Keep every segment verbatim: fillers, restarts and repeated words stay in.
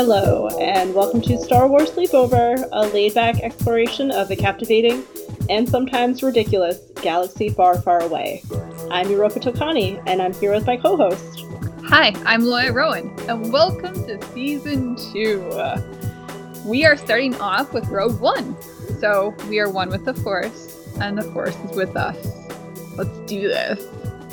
Hello, and welcome to Star Wars Sleepover, a laid-back exploration of the captivating and sometimes ridiculous galaxy far, far away. I'm Europa Tokani, and I'm here with my co-host. Hi, I'm Loya Rowan, and welcome to Season two. We are starting off with Rogue One, so we are one with the Force, and the Force is with us. Let's do this.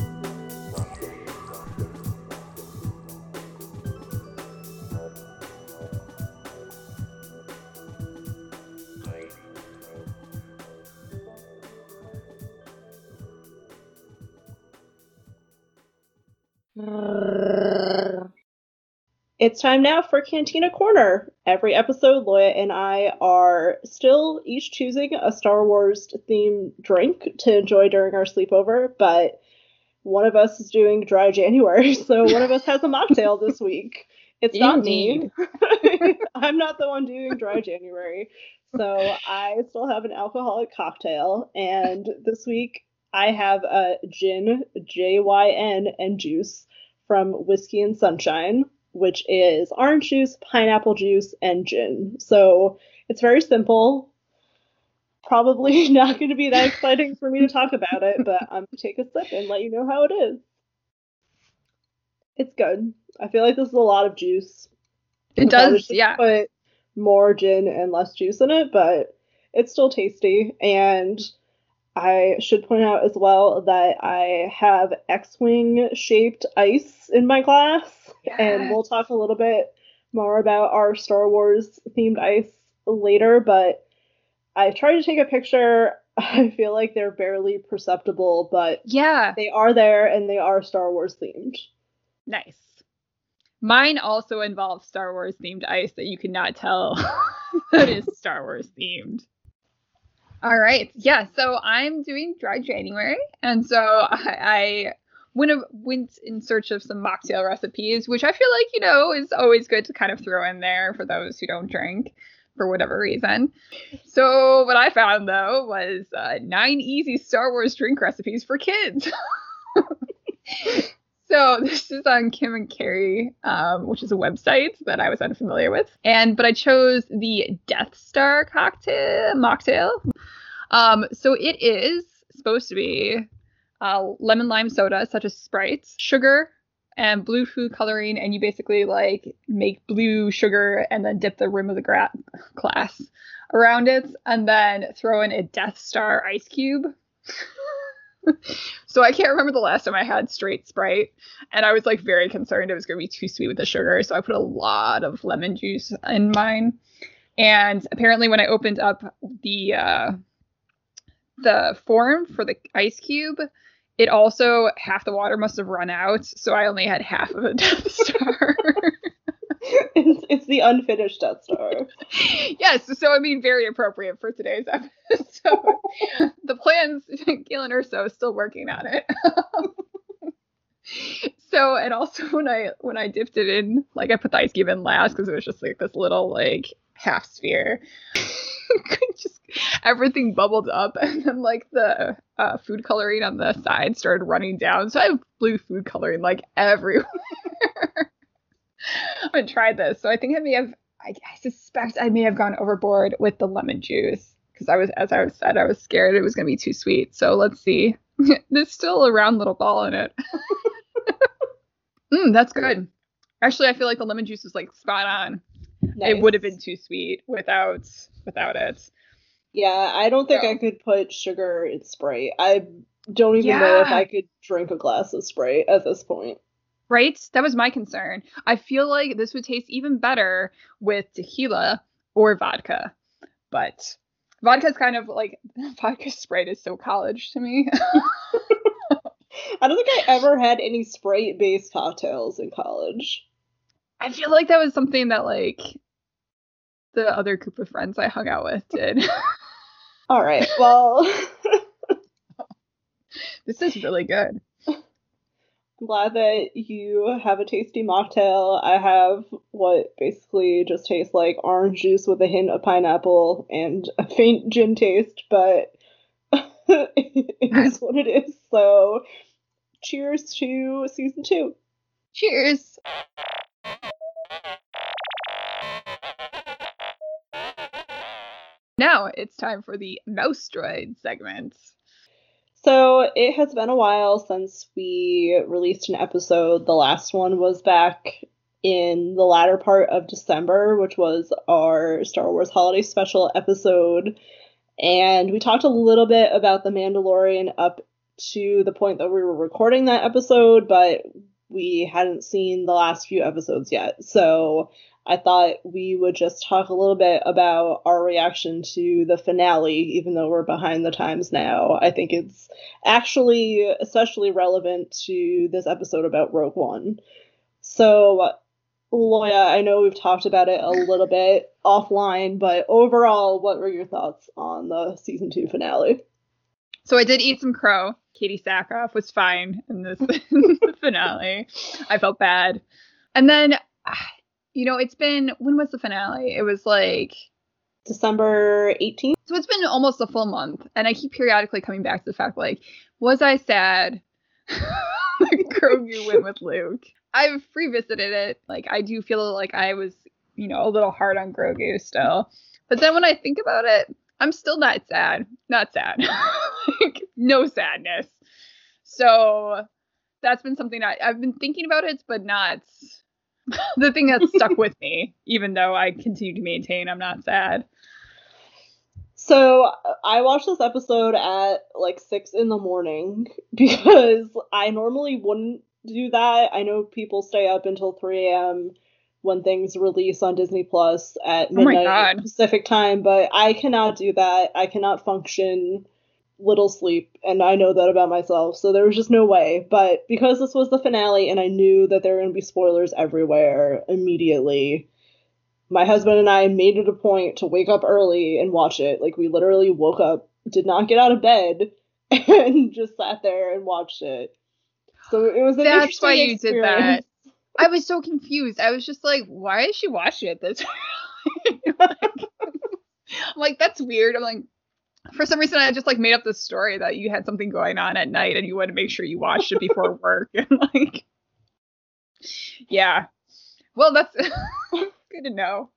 It's time now for Cantina Corner. Every episode, Loya and I are still each choosing a Star Wars themed drink to enjoy during our sleepover, but one of us is doing dry January, so one of us has a mocktail this week. It's not me. I'm not the one doing dry January, so I still have an alcoholic cocktail, and this week I have a gin, J Y N, and juice from Whiskey and Sunshine, which is orange juice, pineapple juice, and gin. So it's very simple. Probably not going to be that exciting for me to talk about it, but I'm going to take a sip and let you know how it is. It's good. I feel like this is a lot of juice. It does, yeah. Put more gin and less juice in it, but it's still tasty. And I should point out as well that I have X-Wing shaped ice in my glass, yes. And we'll talk a little bit more about our Star Wars themed ice later, but I tried to take a picture. I feel like they're barely perceptible, but yeah, they are there and they are Star Wars themed. Nice. Mine also involves Star Wars themed ice that you could not tell that is Star Wars themed. All right. Yeah. So I'm doing dry January. And so I, I went, went in search of some mocktail recipes, which I feel like, you know, is always good to kind of throw in there for those who don't drink for whatever reason. So what I found, though, was uh, nine easy Star Wars drink recipes for kids. So this is on Kim and Carrie, um, which is a website that I was unfamiliar with. And but I chose the Death Star cocktail mocktail. Um, so it is supposed to be uh, lemon lime soda, such as Sprite, sugar, and blue food coloring. And you basically like make blue sugar and then dip the rim of the gra- glass around it, and then throw in a Death Star ice cube. So I can't remember the last time I had straight Sprite, and I was like very concerned it was going to be too sweet with the sugar, so I put a lot of lemon juice in mine. And apparently when I opened up the uh, the form for the ice cube, it also, half the water must have run out, so I only had half of a Death Star. it's, it's the unfinished Death Star. Yes, so I mean, very appropriate for today's episode. The plans, Galen Urso is still working on it. So, and also when I when I dipped it in, like I put the ice cube in last because it was just like this little like half sphere. Just everything bubbled up, and then like the uh, food coloring on the side started running down. So I have blue food coloring like everywhere. I haven't tried this, so I think I may have. I, I suspect I may have gone overboard with the lemon juice because I was, as I said, I was scared it was going to be too sweet. So let's see. There's still a round little ball in it. mm, that's good. Actually, I feel like the lemon juice is like spot on. Nice. It would have been too sweet without without it. Yeah, I don't think so. I could put sugar in Sprite. I don't even yeah. know if I could drink a glass of Sprite at this point. Right? That was my concern. I feel like this would taste even better with tequila or vodka. But vodka's kind of like, vodka Sprite is so college to me. I don't think I ever had any Sprite-based cocktails in college. I feel like that was something that like the other group of friends I hung out with did. All right. Well, this is really good. I'm glad that you have a tasty mocktail. I have what basically just tastes like orange juice with a hint of pineapple and a faint gin taste, but it is what it is. So cheers to season two. Cheers. Now it's time for the Mouse Droid segment. So it has been a while since we released an episode. The last one was back in the latter part of December, which was our Star Wars Holiday Special episode. And we talked a little bit about The Mandalorian up to the point that we were recording that episode, but we hadn't seen the last few episodes yet. So I thought we would just talk a little bit about our reaction to the finale, even though we're behind the times now. I think it's actually especially relevant to this episode about Rogue One. So, Loya, I know we've talked about it a little bit offline, but overall, what were your thoughts on the season two finale? So I did eat some crow. Katie Sackhoff was fine in this the finale. I felt bad. And then, you know, it's been, when was the finale? It was like December eighteenth. So it's been almost a full month. And I keep periodically coming back to the fact, like, was I sad that Grogu went with Luke? I've revisited it. Like, I do feel like I was, you know, a little hard on Grogu still. But then when I think about it, I'm still not sad. Not sad. Like, no sadness. So that's been something I, I've been thinking about it, but not the thing that's stuck with me, even though I continue to maintain I'm not sad. So I watched this episode at like six in the morning because I normally wouldn't do that. I know people stay up until three a.m. when things release on Disney Plus at midnight oh Pacific time, but I cannot do that. I cannot function little sleep, and I know that about myself, so there was just no way. But because this was the finale and I knew that there were going to be spoilers everywhere immediately, my husband and I made it a point to wake up early and watch it. Like, we literally woke up, did not get out of bed, and just sat there and watched it. So it was an That's interesting why you experience. did that. I was so confused. I was just like, why is she watching it this like, I'm like, that's weird. I'm like, for some reason, I just like made up this story that you had something going on at night and you wanted to make sure you watched it before work. And like, yeah. Well, that's good to know.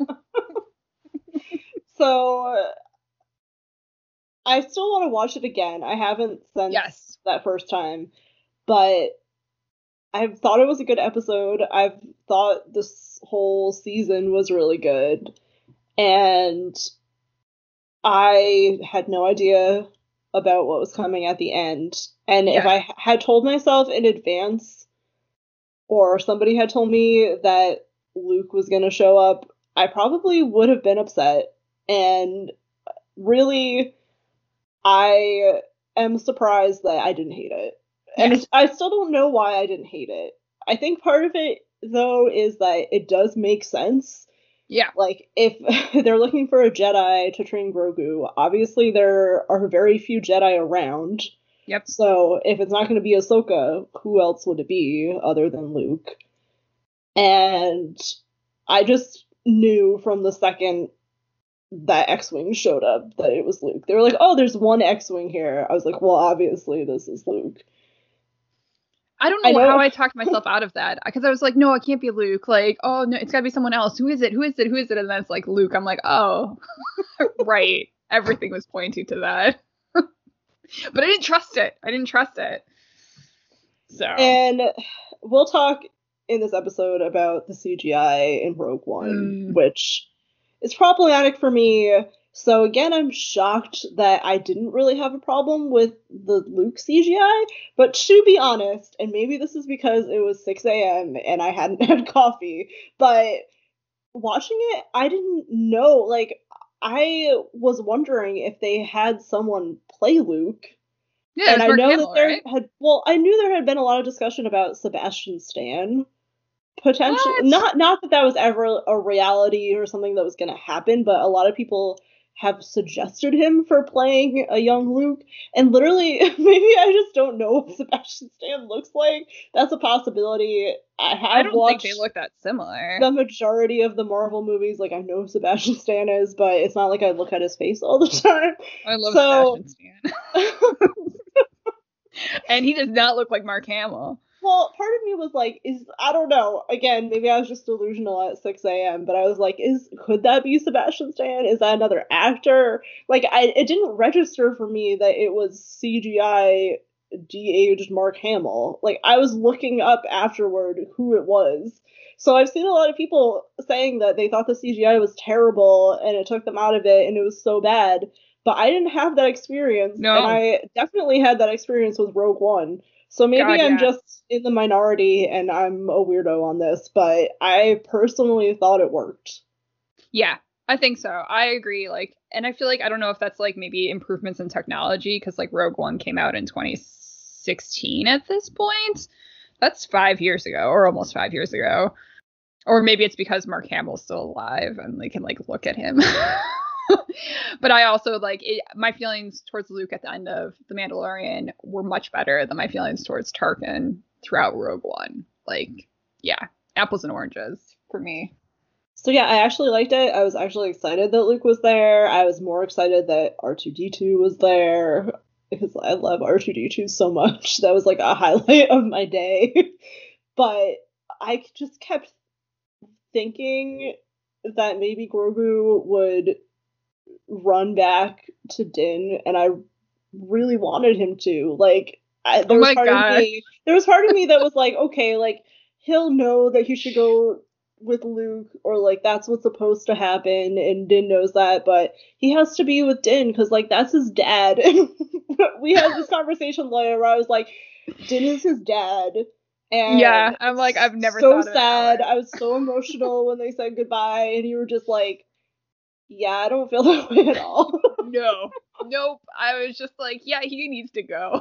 So I still want to watch it again. I haven't since yes. that first time, but I've thought it was a good episode. I've thought this whole season was really good. And I had no idea about what was coming at the end. And yeah. if I had told myself in advance, or somebody had told me that Luke was going to show up, I probably would have been upset. And really, I am surprised that I didn't hate it. And yes. I still don't know why I didn't hate it. I think part of it, though, is that it does make sense. Yeah. Like, if they're looking for a Jedi to train Grogu, obviously there are very few Jedi around. Yep. So if it's not going to be Ahsoka, who else would it be other than Luke? And I just knew from the second that X-Wing showed up that it was Luke. They were like, oh, there's one X-Wing here. I was like, well, obviously this is Luke. I don't know, I know how I talked myself out of that, because I was like, no, it can't be Luke. Like, oh, no, it's got to be someone else. Who is it? Who is it? Who is it? And then it's like Luke. I'm like, oh, right. Everything was pointing to that. But I didn't trust it. I didn't trust it. So. And we'll talk in this episode about the C G I in Rogue One, mm. which is problematic for me. So again, I'm shocked that I didn't really have a problem with the Luke C G I, but to be honest, and maybe this is because it was six a.m. and I hadn't had coffee, but watching it, I didn't know, like, I was wondering if they had someone play Luke. Yeah, and I Mark know Hamill, that there right? had, well, I knew there had been a lot of discussion about Sebastian Stan. Potentially, what? not not that that was ever a reality or something that was going to happen, but a lot of people have suggested him for playing a young Luke, and literally, maybe I just don't know what Sebastian Stan looks like. That's a possibility. I have I don't watched think they look that similar. The majority of the Marvel movies. Like, I know who Sebastian Stan is, but it's not like I look at his face all the time. I love so... Sebastian Stan. And he does not look like Mark Hamill. Well, part of me was like, is I don't know. Again, maybe I was just delusional at six a.m., but I was like, is could that be Sebastian Stan? Is that another actor? Like, I it didn't register for me that it was C G I de-aged Mark Hamill. Like, I was looking up afterward who it was. So I've seen a lot of people saying that they thought the C G I was terrible and it took them out of it and it was so bad. But I didn't have that experience, No. and I definitely had that experience with Rogue One. So maybe God, I'm yeah. just in the minority and I'm a weirdo on this, but I personally thought it worked. Yeah, I think so. I agree. Like, and I feel like, I don't know if that's like maybe improvements in technology, because like Rogue One came out in twenty sixteen at this point. That's five years ago, or almost five years ago. Or maybe it's because Mark Hamill's still alive and they can like look at him. But I also like it, my feelings towards Luke at the end of The Mandalorian were much better than my feelings towards Tarkin throughout Rogue One. Like, yeah, apples and oranges for me. So yeah, I actually liked it. I was actually excited that Luke was there. I was more excited that R two D two was there because I love R two D two so much. That was like a highlight of my day. But I just kept thinking that maybe Grogu would run back to Din, and I really wanted him to. Like, I, there Oh was my part God. of me, there was part of me that was like, okay, like he'll know that he should go with Luke, or like that's what's supposed to happen, and Din knows that, but he has to be with Din because like that's his dad. And we had this conversation later where I was like, Din is his dad. And yeah, I'm like, I've never so thought of it that sad. way. I was so emotional when they said goodbye, and you were just like, yeah, I don't feel that way at all. No, nope. I was just like, yeah, he needs to go.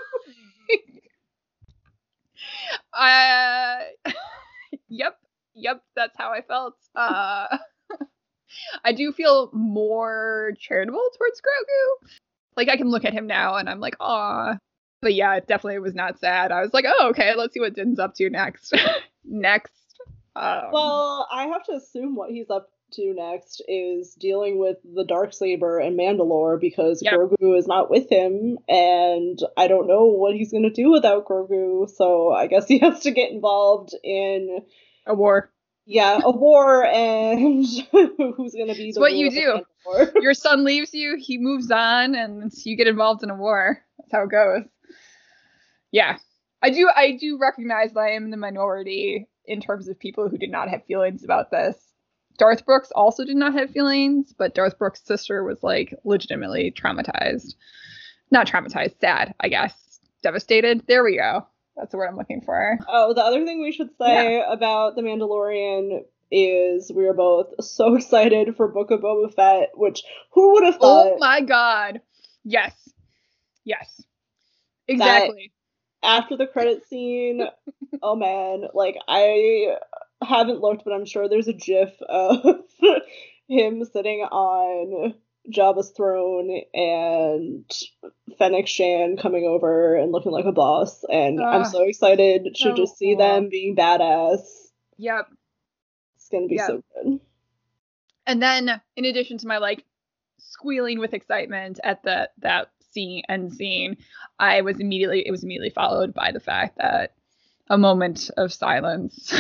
uh, yep, yep, that's how I felt. Uh, I do feel more charitable towards Grogu. Like, I can look at him now and I'm like, aw. But yeah, it definitely was not sad. I was like, oh, okay, let's see what Din's up to next. next. Um, Well, I have to assume what he's up to next is dealing with the Darksaber and Mandalore, because Yep. Grogu is not with him, and I don't know what he's going to do without Grogu, so I guess he has to get involved in a war. Yeah, a war, and who's going to be It's the what ruler you do. of Mandalore. Your son leaves you, he moves on, and you get involved in a war. That's how it goes. Yeah. I do I do recognize that I am in the minority in terms of people who did not have feelings about this. Darth Brooks also did not have feelings, but Darth Brooks' sister was like legitimately traumatized. Not traumatized, sad, I guess. Devastated. There we go. That's the word I'm looking for. Oh, the other thing we should say yeah. about The Mandalorian is we are both so excited for Book of Boba Fett, which who would have thought? Oh my god. Yes. Yes. Exactly. After the credit scene, oh man, like I haven't looked, but I'm sure there's a gif of him sitting on Jabba's throne and Fennec Shan coming over and looking like a boss, and uh, I'm so excited to so just see cool. them being badass. Yep. It's gonna be yep. so good. And then, in addition to my like squealing with excitement at the that scene end scene, I was immediately it was immediately followed by the fact that a moment of silence.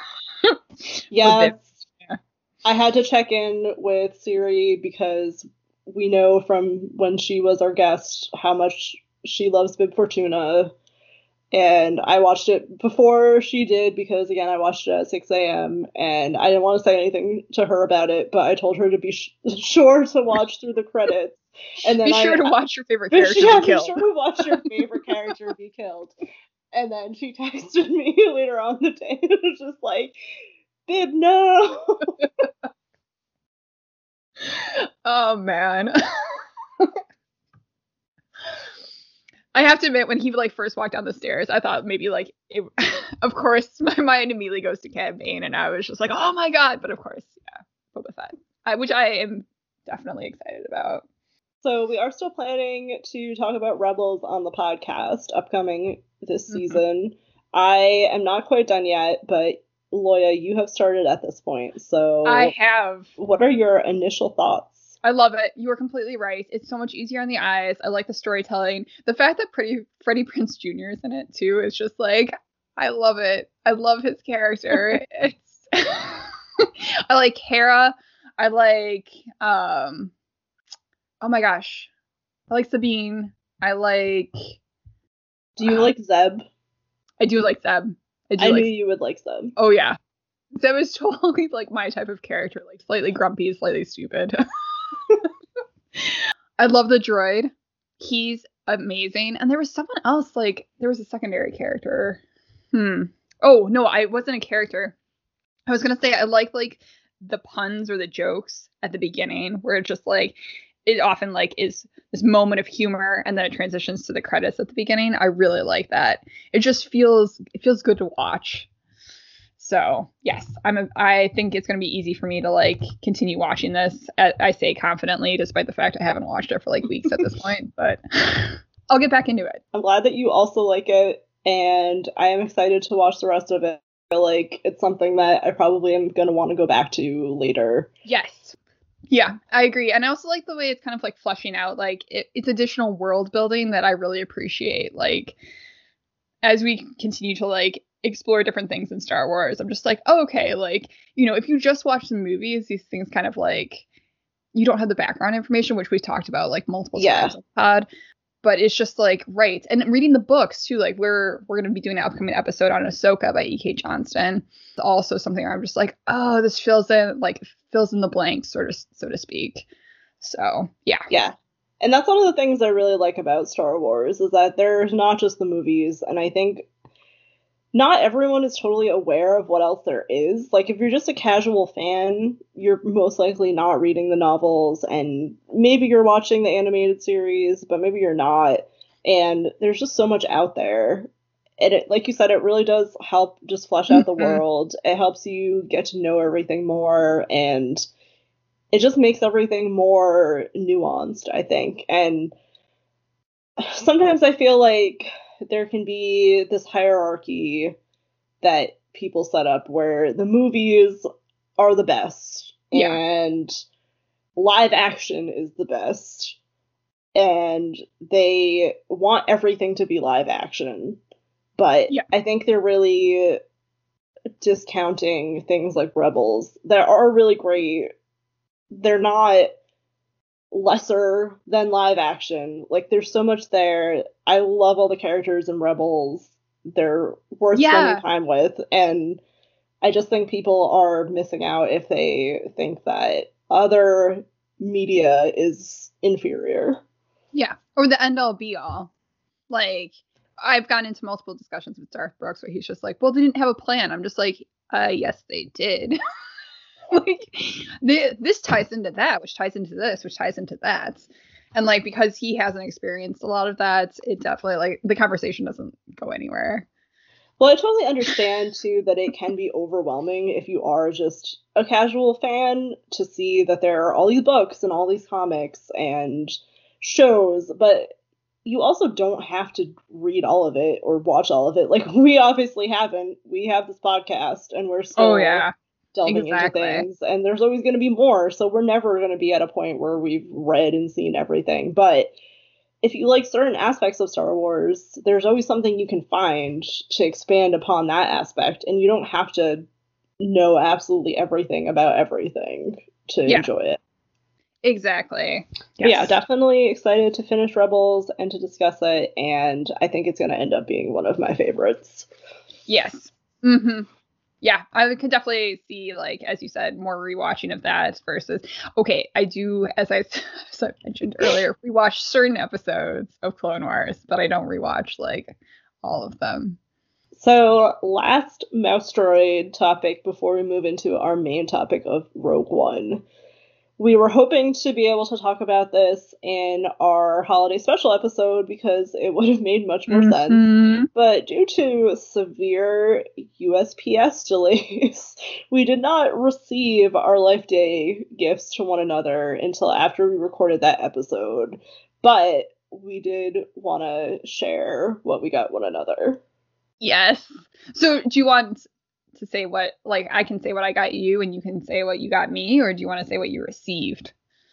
Yes. Yeah. I had to check in with Siri because we know from when she was our guest how much she loves Bib Fortuna. And I watched it before she did because, again, I watched it at six a.m. and I didn't want to say anything to her about it, but I told her to be sh- sure to watch through the credits. And then be sure I, to watch your favorite character yeah, be killed. Be sure to watch your favorite character be killed. And then she texted me later on the day. It was just like, Bib, no. Oh, man. I have to admit, when he like first walked down the stairs, I thought maybe like, it, of course, my mind immediately goes to Cad Bane, and I was just like, oh my god! But of course, yeah, Boba Fett, I, which I am definitely excited about. So we are still planning to talk about Rebels on the podcast upcoming this mm-hmm. season. I am not quite done yet, but Loya, you have started at this point. So I have. What are your initial thoughts? I love it. You are completely right. It's so much easier on the eyes. I like the storytelling. The fact that pretty Freddie Prinze Junior is in it too is just like, I love it. I love his character. It's I like Hera. I like um oh my gosh. I like Sabine. I like Do you uh, like Zeb? I do like Zeb. I do I like knew you would like Zeb. Oh yeah. Zeb is totally like my type of character, like slightly grumpy, slightly stupid. I love the droid. He's amazing. And there was someone else, like, there was a secondary character. Hmm. Oh, no, I wasn't a character. I was going to say I like, like, the puns or the jokes at the beginning where it just, like, it often, like, is this moment of humor and then it transitions to the credits at the beginning. I really like that. It just feels, it feels good to watch. So yes, I'm. A, I think it's going to be easy for me to like continue watching this. I say confidently, despite the fact I haven't watched it for like weeks at this point. But I'll get back into it. I'm glad that you also like it, and I am excited to watch the rest of it. I feel like it's something that I probably am going to want to go back to later. Yes. Yeah, I agree. And I also like the way it's kind of like fleshing out. Like it, it's additional world building that I really appreciate. Like as we continue to like explore different things in Star Wars, I'm just like, oh, okay, like, you know, if you just watch the movies, these things kind of like, you don't have the background information, which we've talked about like multiple yeah. times on the pod, but it's just like, right. And reading the books too, like we're, we're going to be doing an upcoming episode on Ahsoka by E K Johnston. It's also something where I'm just like, oh, this fills in, like fills in the blanks, sort of, so to speak. So yeah. Yeah. And that's one of the things I really like about Star Wars is that there's not just the movies. And I think not everyone is totally aware of what else there is. Like, if you're just a casual fan, you're most likely not reading the novels, and maybe you're watching the animated series, but maybe you're not. And there's just so much out there. And it, like you said, it really does help just flesh out the Mm-hmm. world. It helps you get to know everything more, and it just makes everything more nuanced, I think. And sometimes I feel like there can be this hierarchy that people set up where the movies are the best Yeah. and live action is the best, and they want everything to be live action. But Yeah. I think they're really discounting things like Rebels that are really great. They're not lesser than live action. Like, there's so much there. I love all the characters in Rebels. They're worth Yeah. spending time with, and I just think people are missing out if they think that other media is inferior. Yeah. Or the end all be all. Like, I've gotten into multiple discussions with Darth Brooks where he's just like, well, they didn't have a plan. I'm just like, uh, yes, they did. Like, they, this ties into that, which ties into this, which ties into that. And like, because he hasn't experienced a lot of that, it definitely, like, the conversation doesn't go anywhere. Well, I totally understand, too, that it can be overwhelming if you are just a casual fan to see that there are all these books and all these comics and shows, but you also don't have to read all of it or watch all of it. Like, we obviously haven't. We have this podcast, and we're still Oh, yeah. delving Exactly. into things, and there's always going to be more, so we're never going to be at a point where we've read and seen everything. But if you like certain aspects of Star Wars, there's always something you can find to expand upon that aspect, and you don't have to know absolutely everything about everything to Yeah. enjoy it. Exactly. But yeah, Yes. definitely excited to finish Rebels and to discuss it, and I think it's going to end up being one of my favorites. Yes. Mm-hmm. Yeah, I could definitely see, like, as you said, more rewatching of that versus, okay, I do, as I, as I mentioned earlier, rewatch certain episodes of Clone Wars, but I don't rewatch, like, all of them. So, last mouse droid topic before we move into our main topic of Rogue One. We were hoping to be able to talk about this in our holiday special episode because it would have made much more Mm-hmm. sense. But due to severe U S P S delays, we did not receive our Life Day gifts to one another until after we recorded that episode. But we did want to share what we got one another. Yes. So do you want to say what, like, I can say what I got you and you can say what you got me, or do you want to say what you received?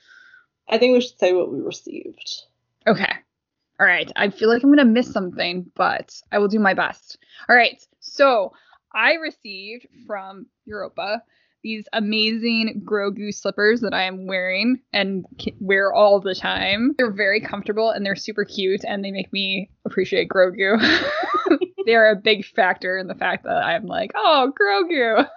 I think we should say what we received. Okay. All right. I feel like I'm going to miss something, but I will do my best. All right. So I received from Europa these amazing Grogu slippers that I am wearing and wear all the time. They're very comfortable and they're super cute and they make me appreciate Grogu. They're a big factor in the fact that I'm like, oh, Grogu.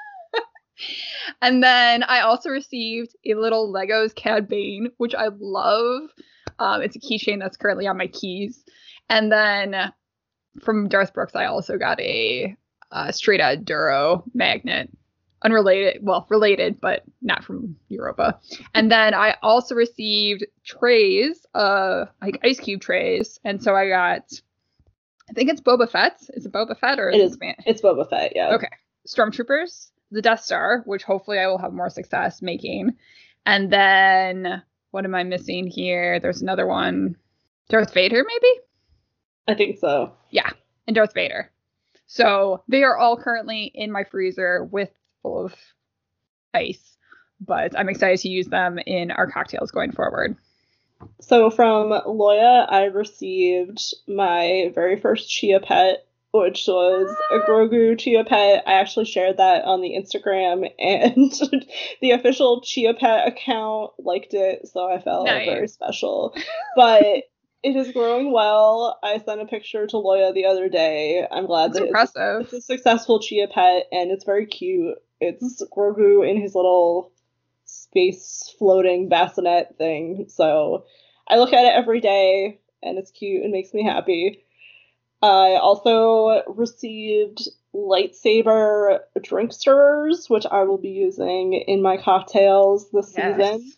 And then I also received a little Legos Cad Bane, which I love. Um, it's a keychain that's currently on my keys. And then from Darth Brooks, I also got a uh, straight out Duro magnet. Unrelated, well, related, but not from Europa. And then I also received trays, uh, like ice cube trays. And so I got, I think it's Boba Fett. Is it Boba Fett or is it it is? Span- It's Boba Fett, yeah. Okay. Stormtroopers, the Death Star, which hopefully I will have more success making. And then what am I missing here? There's another one. Darth Vader, maybe? I think so. Yeah, and Darth Vader. So they are all currently in my freezer with full of ice, but I'm excited to use them in our cocktails going forward. So from Loya, I received my very first Chia pet, which was a Grogu Chia pet. I actually shared that on the Instagram, and the official Chia pet account liked it, so I felt Nice. very special. But it is growing well. I sent a picture to Loya the other day. I'm glad That's that impressive. It's, it's a successful Chia pet, and it's very cute. It's Grogu in his little space floating bassinet thing. So I look at it every day, and it's cute and makes me happy. I also received lightsaber drink stirrers, which I will be using in my cocktails this Yes. season.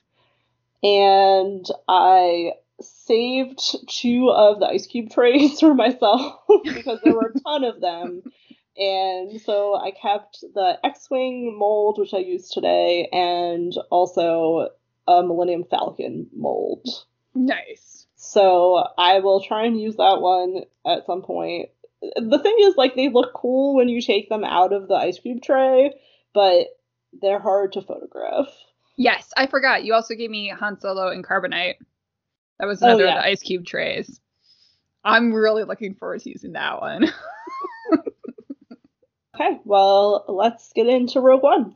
And I saved two of the ice cube trays for myself because there were a ton of them. And so I kept the X-Wing mold, which I used today, and also a Millennium Falcon mold. Nice. So I will try and use that one at some point. The thing is, like, they look cool when you take them out of the ice cube tray, but they're hard to photograph. Yes, I forgot. You also gave me Han Solo and Carbonite. That was another Oh, yeah. of the ice cube trays. I'm really looking forward to using that one. Okay, well, let's get into Rogue One.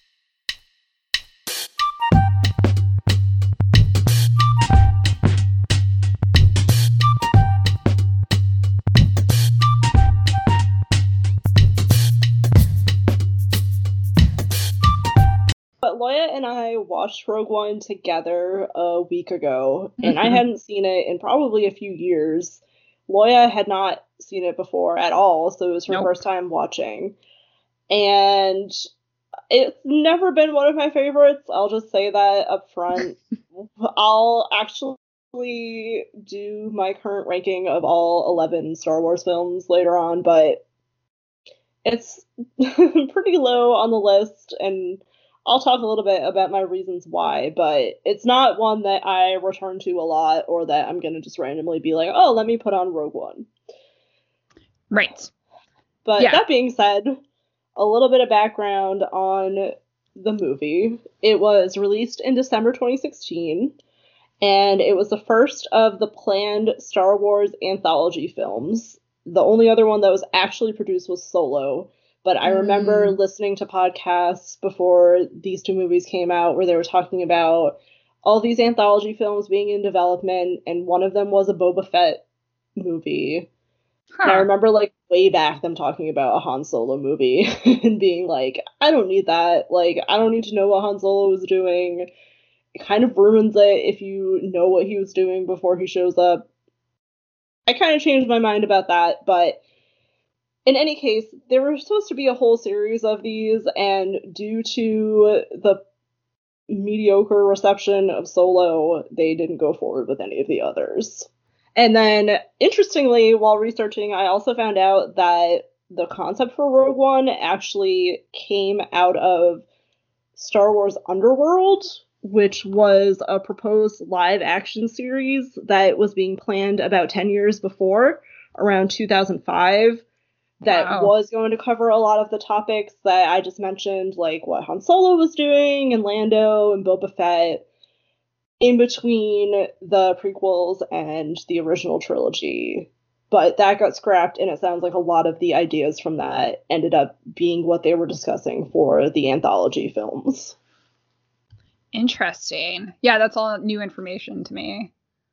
But Loya and I watched Rogue One together a week ago, and I hadn't seen it in probably a few years. Loya had not seen it before at all, so it was her Nope. first time watching. And it's never been one of my favorites. I'll just say that up front. I'll actually do my current ranking of all eleven Star Wars films later on, but it's pretty low on the list, and I'll talk a little bit about my reasons why, but it's not one that I return to a lot or that I'm going to just randomly be like, oh, let me put on Rogue One. Right. But Yeah. that being said, a little bit of background on the movie. It was released in December twenty sixteen, and it was the first of the planned Star Wars anthology films. The only other one that was actually produced was Solo. But I remember Mm. listening to podcasts before these two movies came out where they were talking about all these anthology films being in development, and one of them was a Boba Fett movie. And I Huh. remember, like, way back them talking about a Han Solo movie and being like, I don't need that. Like, I don't need to know what Han Solo was doing. It kind of ruins it if you know what he was doing before he shows up. I kind of changed my mind about that, but in any case, there were supposed to be a whole series of these, and due to the mediocre reception of Solo, they didn't go forward with any of the others. And then, interestingly, while researching, I also found out that the concept for Rogue One actually came out of Star Wars Underworld, which was a proposed live action series that was being planned about ten years before, around two thousand five. That Wow. was going to cover a lot of the topics that I just mentioned, like what Han Solo was doing, and Lando, and Boba Fett, in between the prequels and the original trilogy. but that got scrapped, and it sounds like a lot of the ideas from that ended up being what they were discussing for the anthology films. Interesting. Yeah, that's all new information to me.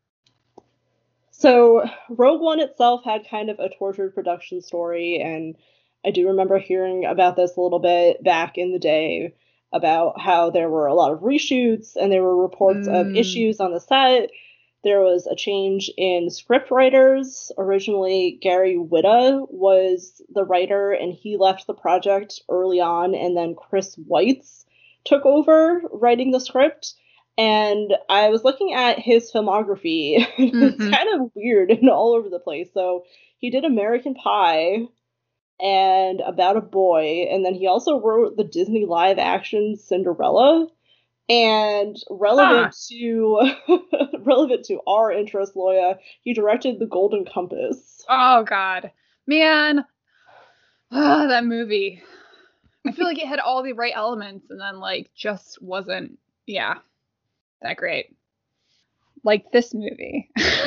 So Rogue One itself had kind of a tortured production story, and I do remember hearing about this a little bit back in the day about how there were a lot of reshoots and there were reports mm. of issues on the set. There was a change in script writers. Originally, Gary Whitta was the writer, and he left the project early on, and then Chris Weitz took over writing the script. And I was looking at his filmography. Mm-hmm. It's kind of weird and all over the place. So he did American Pie and About a Boy, and then he also wrote the Disney live action Cinderella. And relevant huh. to relevant to our interest, Loya, he directed The Golden Compass. Oh God, man, oh, that movie. I feel like it had all the right elements, and then like just wasn't, yeah, that great. Like this movie.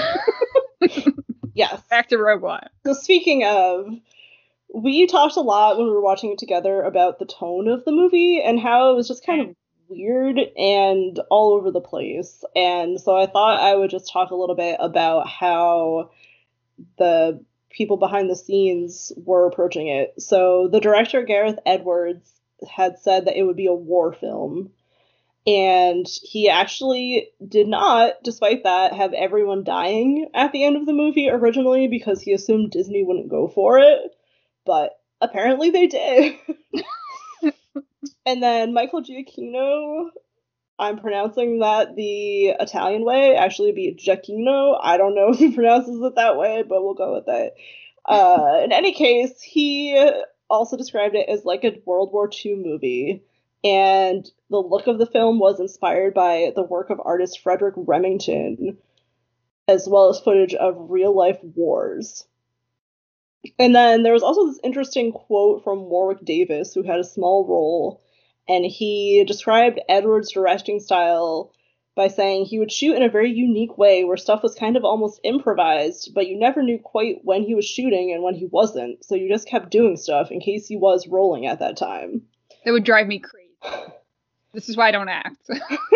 Yes. Back to Rogue One. So speaking of, we talked a lot when we were watching it together about the tone of the movie and how it was just kind of weird and all over the place. And so I thought I would just talk a little bit about how the people behind the scenes were approaching it. So the director, Gareth Edwards, had said that it would be a war film. And he actually did not, despite that, have everyone dying at the end of the movie originally because he assumed Disney wouldn't go for it. But apparently they did. And then Michael Giacchino, I'm pronouncing that the Italian way, actually be Giacchino. I don't know if he pronounces it that way, but we'll go with it. Uh, in any case, he also described it as like a World War Two movie. And the look of the film was inspired by the work of artist Frederick Remington, as well as footage of real-life wars. And then there was also this interesting quote from Warwick Davis, who had a small role, and he described Edwards' directing style by saying he would shoot in a very unique way where stuff was kind of almost improvised, but you never knew quite when he was shooting and when he wasn't, so you just kept doing stuff in case he was rolling at that time. That would drive me crazy. This is why I don't act.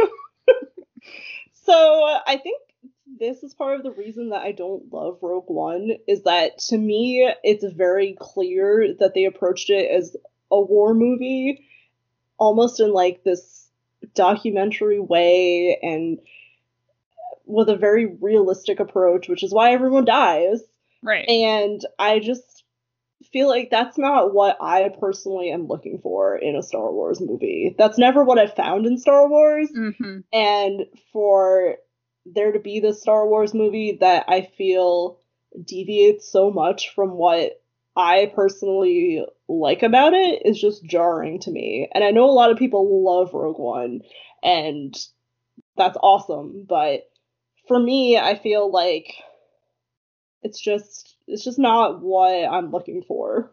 So uh, I think this is part of the reason that I don't love Rogue One, is that to me, it's very clear that they approached it as a war movie, almost in like this documentary way and with a very realistic approach, which is why everyone dies. Right. And I just feel like that's not what I personally am looking for in a Star Wars movie. That's never what I found in Star Wars. Mm-hmm. And for there to be this Star Wars movie that I feel deviates so much from what I personally like about it is just jarring to me. And I know a lot of people love Rogue One, and that's awesome. But for me, I feel like it's just it's just not what I'm looking for.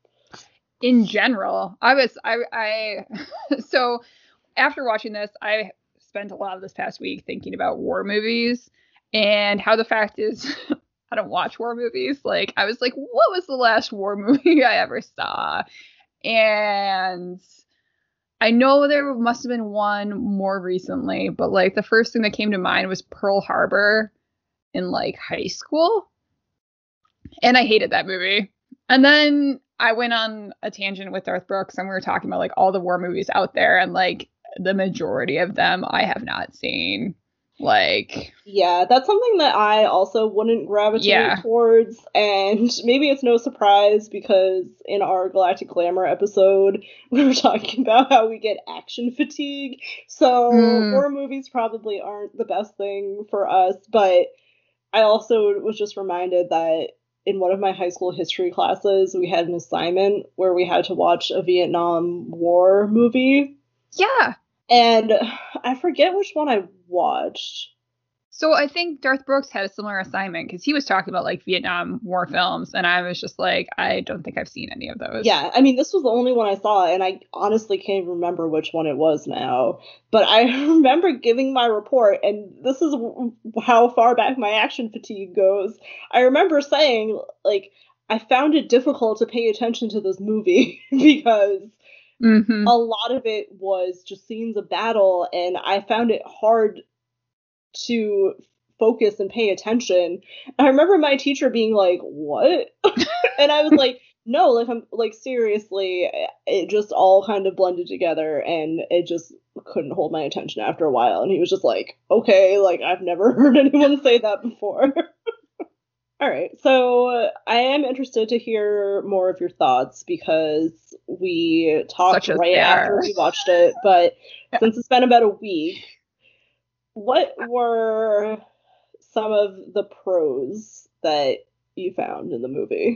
In general, I was I I so after watching this, I spent a lot of this past week thinking about war movies and how the fact is I don't watch war movies. Like, I was like, what was the last war movie I ever saw? And I know there must have been one more recently, but like the first thing that came to mind was Pearl Harbor in like high school. And I hated that movie. And then I went on a tangent with Darth Brooks and we were talking about like all the war movies out there, and like the majority of them I have not seen. Like, yeah, that's something that I also wouldn't gravitate yeah. towards, and maybe it's no surprise because in our Galactic Glamour episode we were talking about how we get action fatigue, so mm. war movies probably aren't the best thing for us. But I also was just reminded that in one of my high school history classes we had an assignment where we had to watch a Vietnam War movie. Yeah. And I forget which one I watched. So I think Darth Brooks had a similar assignment because he was talking about like Vietnam War films, and I was just like, I don't think I've seen any of those. Yeah, I mean, this was the only one I saw, and I honestly can't even remember which one it was now. But I remember giving my report, and this is how far back my action fatigue goes. I remember saying, like, I found it difficult to pay attention to this movie because mm-hmm. a lot of it was just scenes of battle, and I found it hard to focus and pay attention. I remember my teacher being like, "What?" And I was like, "No, like I'm like seriously, it just all kind of blended together and it just couldn't hold my attention after a while." And he was just like, "Okay, like I've never heard anyone say that before." All right, so I am interested to hear more of your thoughts because we talked right after we watched it, but yeah. Since it's been about a week, what were some of the pros that you found in the movie?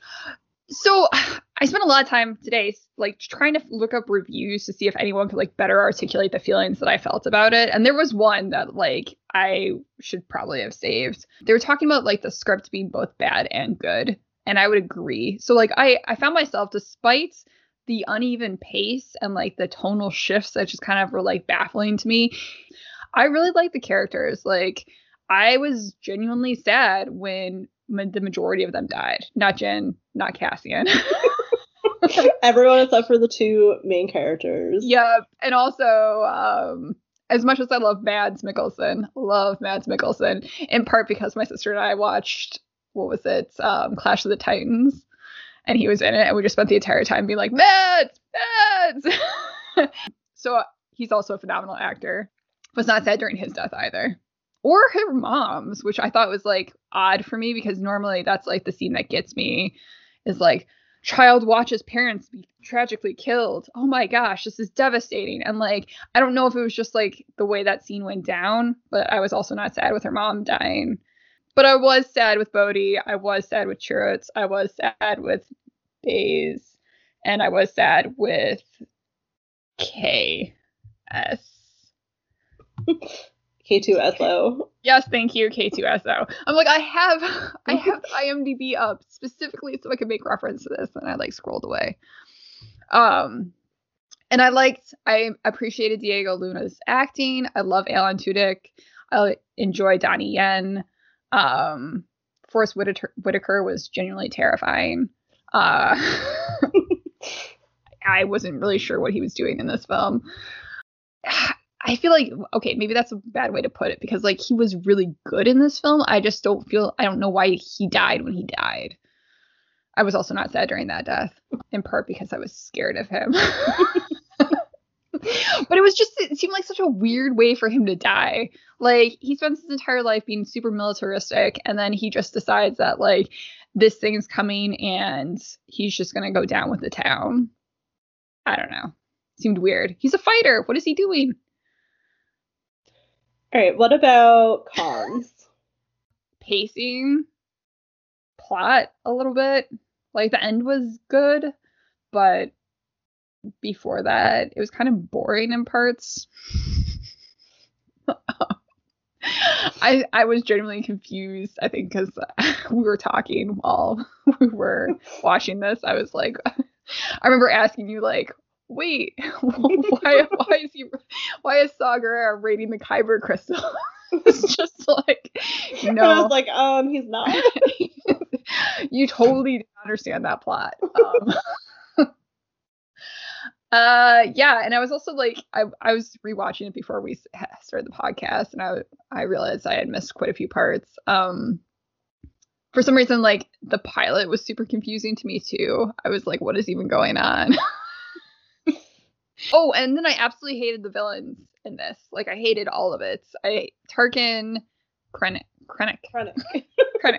So I spent a lot of time today like trying to look up reviews to see if anyone could like better articulate the feelings that I felt about it. And there was one that like I should probably have saved. They were talking about like the script being both bad and good. And I would agree. So like I, I found myself, despite the uneven pace and like the tonal shifts that just kind of were like baffling to me, I really liked the characters. Like, I was genuinely sad when ma- the majority of them died. Not Jyn, not Cassian. Everyone except for the two main characters. Yep. And also, um, as much as I love Mads Mikkelsen, love Mads Mikkelsen, in part because my sister and I watched, what was it, um, Clash of the Titans. And he was in it, and we just spent the entire time being like, Mads! Mads! So he's also a phenomenal actor. Was not sad during his death either. Or her mom's, which I thought was like odd for me because normally that's like the scene that gets me is like child watches parents be tragically killed. Oh my gosh, this is devastating. And like, I don't know if it was just like the way that scene went down, but I was also not sad with her mom dying. But I was sad with Bodhi. I was sad with Chirrut. I was sad with Baze. And I was sad with K S. K two S O. Yes, thank you, K two S O. I'm like, I have I have the IMDb up specifically so I can make reference to this, and I like scrolled away. Um and I liked I appreciated Diego Luna's acting. I love Alan Tudyk. I enjoy Donnie Yen. Um Forrest Whitaker, Whitaker was genuinely terrifying. Uh I wasn't really sure what he was doing in this film. I feel like, okay, maybe that's a bad way to put it because like he was really good in this film. I just don't feel, I don't know why he died when he died. I was also not sad during that death, in part because I was scared of him. But it was just, it seemed like such a weird way for him to die. Like he spends his entire life being super militaristic and then he just decides that like this thing's coming and he's just going to go down with the town. I don't know. Seemed weird. He's a fighter. What is he doing? All right, what about cons? Pacing, plot a little bit. Like the end was good, but before that, it was kind of boring in parts. I I was genuinely confused, I think, because we were talking while we were watching this. I was like, I remember asking you, like, wait, why why is he why is Saw Gerrera raiding the Kyber crystal? It's just like, no. I was like, um, he's not. You totally didn't understand that plot. Um, uh, yeah, and I was also like, I I was rewatching it before we started the podcast, and I I realized I had missed quite a few parts. Um, for some reason, like the pilot was super confusing to me too. I was like, what is even going on? Oh, and then I absolutely hated the villains in this. Like, I hated all of it. I Tarkin, Krennic, Krennic, Krennic, Krennic,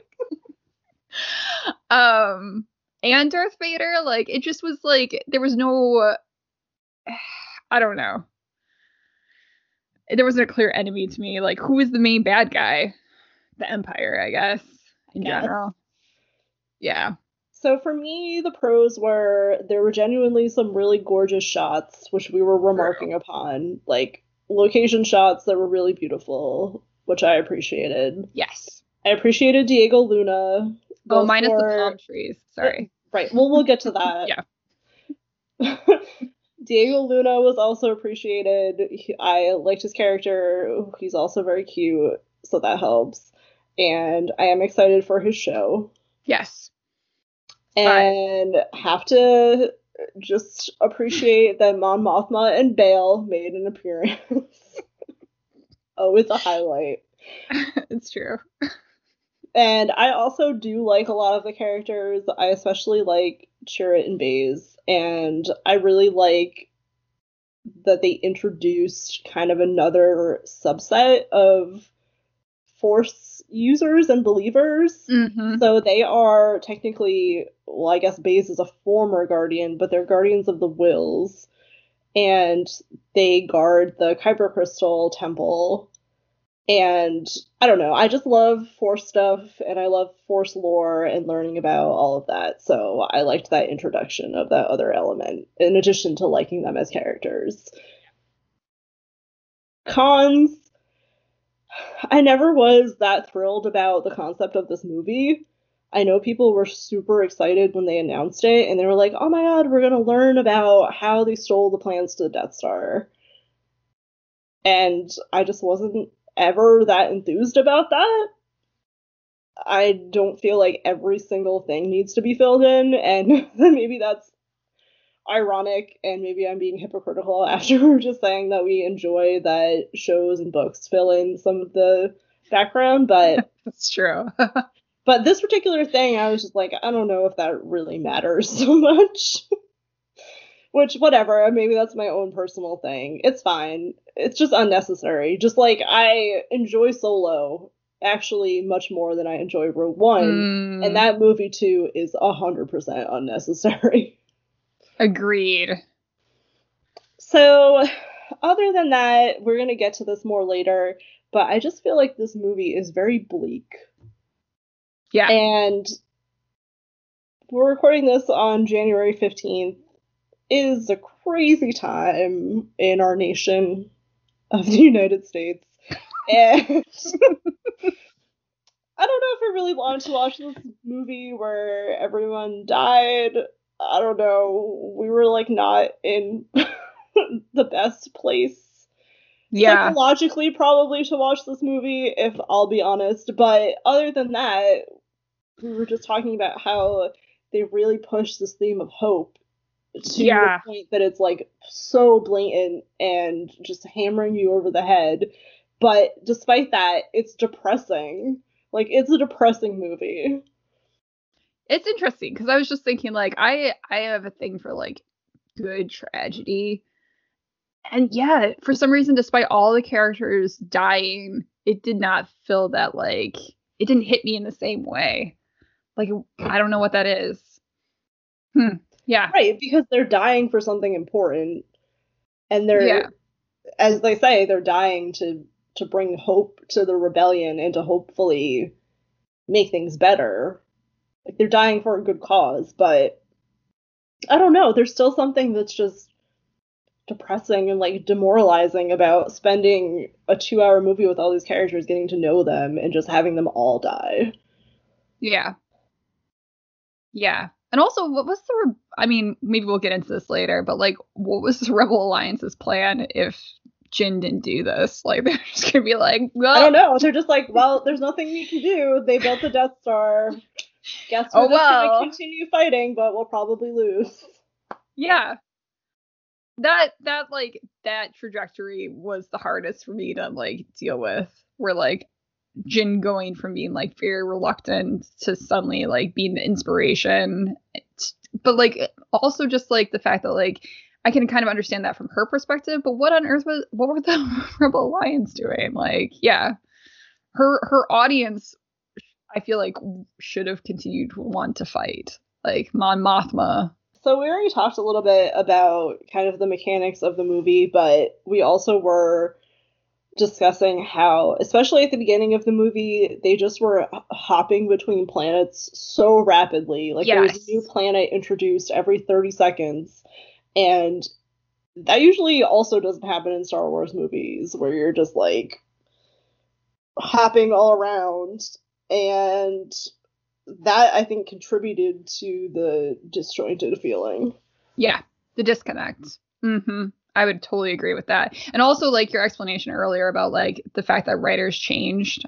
um, and Darth Vader. Like, it just was like there was no, I don't know. There wasn't a clear enemy to me. Like, who is the main bad guy? The Empire, I guess, in yes. general. Yeah. So for me, the pros were there were genuinely some really gorgeous shots, which we were remarking True. upon, like location shots that were really beautiful. which I appreciated. Yes. I appreciated Diego Luna. Oh, minus for... the palm trees. Sorry. Right. Well, we'll get to that. Yeah. Diego Luna was also appreciated. He, I liked his character. He's also very cute, so that helps. And I am excited for his show. Yes. And Bye. have to just appreciate that Mon Mothma and Bail made an appearance. Oh, it's a highlight. It's true. And I also do like a lot of the characters. I especially like Chirrut and Baze. And I really like that they introduced kind of another subset of Force users and believers. Mm-hmm. So they are technically, well, I guess Baze is a former Guardian, but they're Guardians of the Wills. And they guard the Kyber Crystal Temple. And I don't know, I just love Force stuff, and I love Force lore and learning about all of that. So I liked that introduction of that other element, in addition to liking them as characters. Cons. I never was that thrilled about the concept of this movie. I know people were super excited when they announced it, and they were like, oh my god, we're going to learn about how they stole the plans to the Death Star. And I just wasn't ever that enthused about that. I don't feel like every single thing needs to be filled in, and maybe that's ironic, and maybe I'm being hypocritical after we were just saying that we enjoy that shows and books fill in some of the background, but that's true. But this particular thing, I was just like, I don't know if that really matters so much. Which, whatever, maybe that's my own personal thing. It's fine. It's just unnecessary. Just like, I enjoy Solo actually much more than I enjoy Rogue One, mm. and that movie, too, is one hundred percent unnecessary. Agreed. So, other than that, we're going to get to this more later, but I just feel like this movie is very bleak. Yeah. And we're recording this on January fifteenth. It is a crazy time in our nation of the United States. And I don't know if I really wanted to watch this movie where everyone died. I don't know. We were like not in the best place. Yeah. Psychologically, probably to watch this movie, if I'll be honest. But other than that, we were just talking about how they really push this theme of hope to yeah. the point that it's like so blatant and just hammering you over the head. But despite that, it's depressing. Like, it's a depressing movie. It's interesting because I was just thinking, like, I I have a thing for like good tragedy. And yeah, for some reason, despite all the characters dying, it did not feel that, like, it didn't hit me in the same way. Like, I don't know what that is. Hmm. Yeah. Right, because they're dying for something important. And they're, yeah. as they say, they're dying to, to bring hope to the rebellion and to hopefully make things better. Like, they're dying for a good cause, but I don't know, there's still something that's just depressing and like demoralizing about spending a two hour movie with all these characters, getting to know them, and just having them all die. Yeah. Yeah. And also, what was the, Re- I mean, maybe we'll get into this later, but like, what was the Rebel Alliance's plan if Jyn didn't do this? Like, they're just gonna be like, well, I don't know. They're just like, well, there's nothing we can do. They built the Death Star. Guess we're oh, just well. gonna continue fighting, but we'll probably lose. Yeah. That, that, like, that trajectory was the hardest for me to, like, deal with. Where, like, Jyn going from being, like, very reluctant to suddenly, like, being the inspiration. But, like, also just, like, the fact that, like, I can kind of understand that from her perspective, but what on earth was, what were the Rebel Alliance doing? Like, yeah. Her, her audience, I feel like, should have continued to want to fight. Like, Mon Mothma. So we already talked a little bit about kind of the mechanics of the movie, but we also were discussing how, especially at the beginning of the movie, they just were hopping between planets so rapidly. Like, yes. There's a new planet introduced every thirty seconds. And that usually also doesn't happen in Star Wars movies, where you're just like, hopping all around, and that I think contributed to the disjointed feeling. Yeah, the disconnect. Mm-hmm. I would totally agree with that. And also, like, your explanation earlier about, like, the fact that writers changed,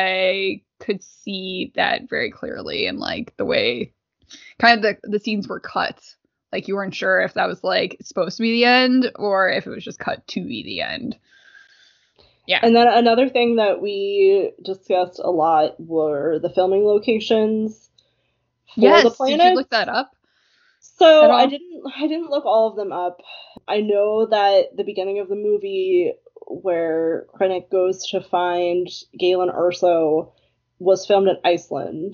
I could see that very clearly in, like, the way kind of the, the scenes were cut. Like, you weren't sure if that was, like, supposed to be the end or if it was just cut to be the end. Yeah. And then another thing that we discussed a lot were the filming locations for yes, the planets. Did you look that up? So I didn't I didn't look all of them up. I know that the beginning of the movie where Krennic goes to find Galen Erso was filmed in Iceland.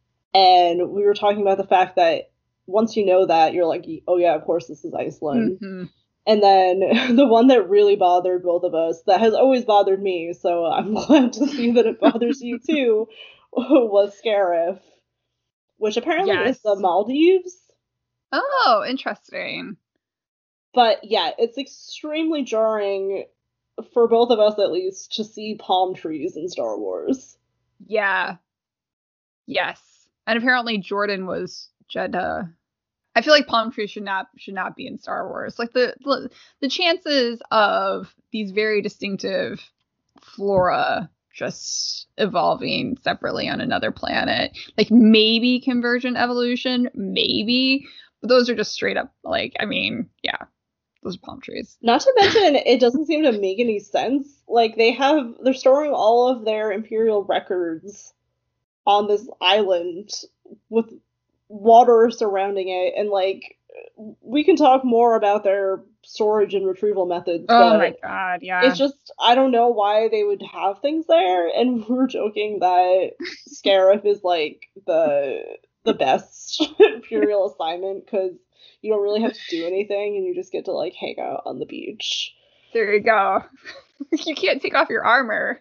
And we were talking about the fact that once you know that, you're like, oh yeah, of course this is Iceland. Mm-hmm. And then the one that really bothered both of us, that has always bothered me, so I'm glad to see that it bothers you too, was Scarif, which apparently yes. is the Maldives. Oh, interesting. But yeah, it's extremely jarring, for both of us at least, to see palm trees in Star Wars. Yeah. Yes. And apparently Jordan was Jeddah. I feel like palm trees should not should not be in Star Wars. Like the the, the chances of these very distinctive flora just evolving separately on another planet, like maybe convergent evolution, maybe, but those are just straight up, like, I mean, yeah, those are palm trees. Not to mention, it doesn't seem to make any sense. Like, they have, they're storing all of their Imperial records on this island with water surrounding it, and like, we can talk more about their storage and retrieval methods. Oh my god, yeah. It's just, I don't know why they would have things there, and we were joking that Scarif is like the the best Imperial assignment, because you don't really have to do anything, and you just get to like hang out on the beach. There you go. You can't take off your armor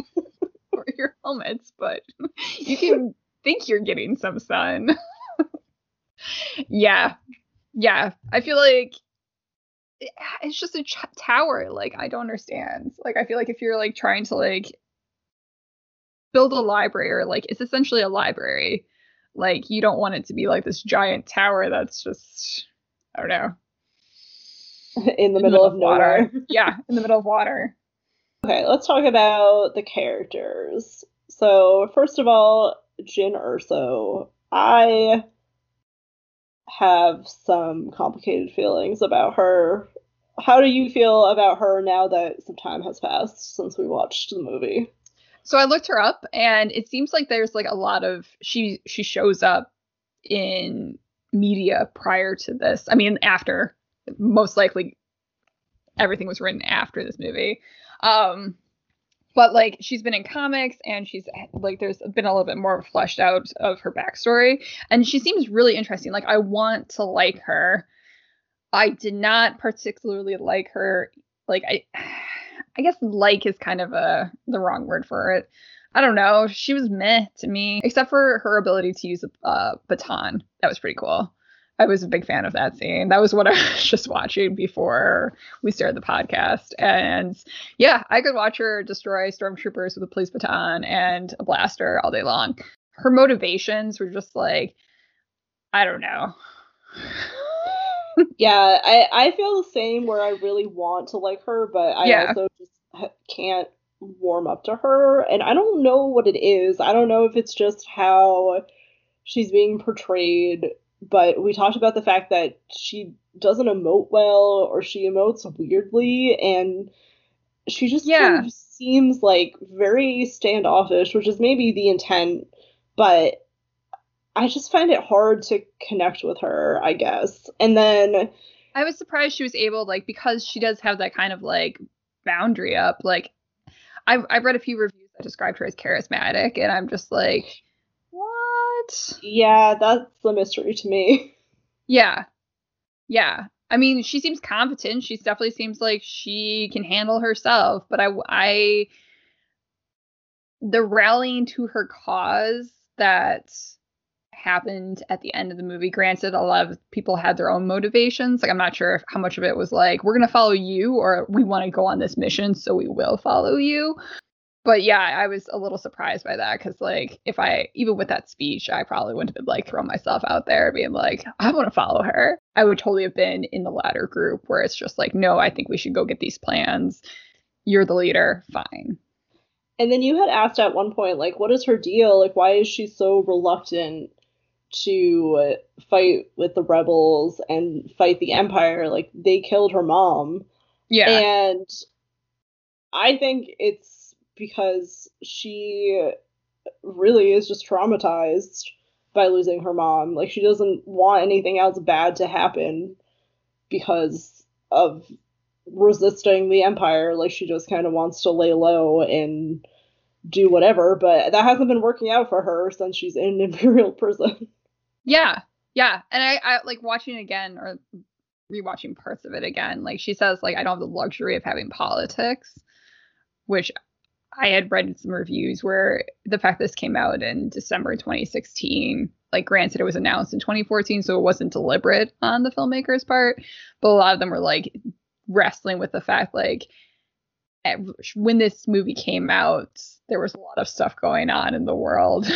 or your helmets, but you can think you're getting some sun. yeah. Yeah. I feel like it's just a ch- tower. Like, I don't understand. Like, I feel like if you're like trying to like build a library, or like it's essentially a library, like you don't want it to be like this giant tower that's just, I don't know, in the, in middle, the middle of, of nowhere. Water. Yeah, in the middle of water. Okay, let's talk about the characters. So, first of all, Jyn Erso. I have some complicated feelings about her. How do you feel about her now that some time has passed since we watched the movie? So I looked her up, and it seems like there's like a lot of, she she shows up in media prior to this. I mean, after, most likely everything was written after this movie. Um, but like, she's been in comics, and she's like, there's been a little bit more fleshed out of her backstory, and she seems really interesting. Like, I want to like her. I did not particularly like her. Like, I, I guess like is kind of a the wrong word for it. I don't know. She was meh to me, except for her ability to use a uh, baton. That was pretty cool. I was a big fan of that scene. That was what I was just watching before we started the podcast. And yeah, I could watch her destroy stormtroopers with a police baton and a blaster all day long. Her motivations were just like, I don't know. Yeah, I, I feel the same, where I really want to like her, but I yeah. also just can't warm up to her. And I don't know what it is. I don't know if it's just how she's being portrayed. But we talked about the fact that she doesn't emote well, or she emotes weirdly, and she just yeah. kind of seems like very standoffish, which is maybe the intent, but I just find it hard to connect with her, I guess. And then I was surprised she was able, like, because she does have that kind of like boundary up. Like, I've I've read a few reviews that described her as charismatic, and I'm just like, what? Yeah, that's a mystery to me. Yeah. Yeah. I mean, she seems competent. She definitely seems like she can handle herself. But I, I, the rallying to her cause that happened at the end of the movie, granted, a lot of people had their own motivations. Like, I'm not sure if, how much of it was like, we're going to follow you, or we want to go on this mission, so we will follow you. But yeah, I was a little surprised by that because, like, if I, even with that speech, I probably wouldn't have been like throwing myself out there being like, I want to follow her. I would totally have been in the latter group where it's just like, no, I think we should go get these plans. You're the leader. Fine. And then you had asked at one point, like, what is her deal? Like, why is she so reluctant to fight with the rebels and fight the Empire? Like, they killed her mom. Yeah. And I think it's because she really is just traumatized by losing her mom. Like, she doesn't want anything else bad to happen because of resisting the Empire. Like, she just kind of wants to lay low and do whatever, but that hasn't been working out for her since she's in Imperial prison. Yeah, yeah. And I, I like watching it again or rewatching parts of it again. Like, she says, like, I don't have the luxury of having politics, which I had read some reviews where the fact this came out in December twenty sixteen, like, granted it was announced in twenty fourteen, so it wasn't deliberate on the filmmaker's part, but a lot of them were like wrestling with the fact, like, when this movie came out, there was a lot of stuff going on in the world.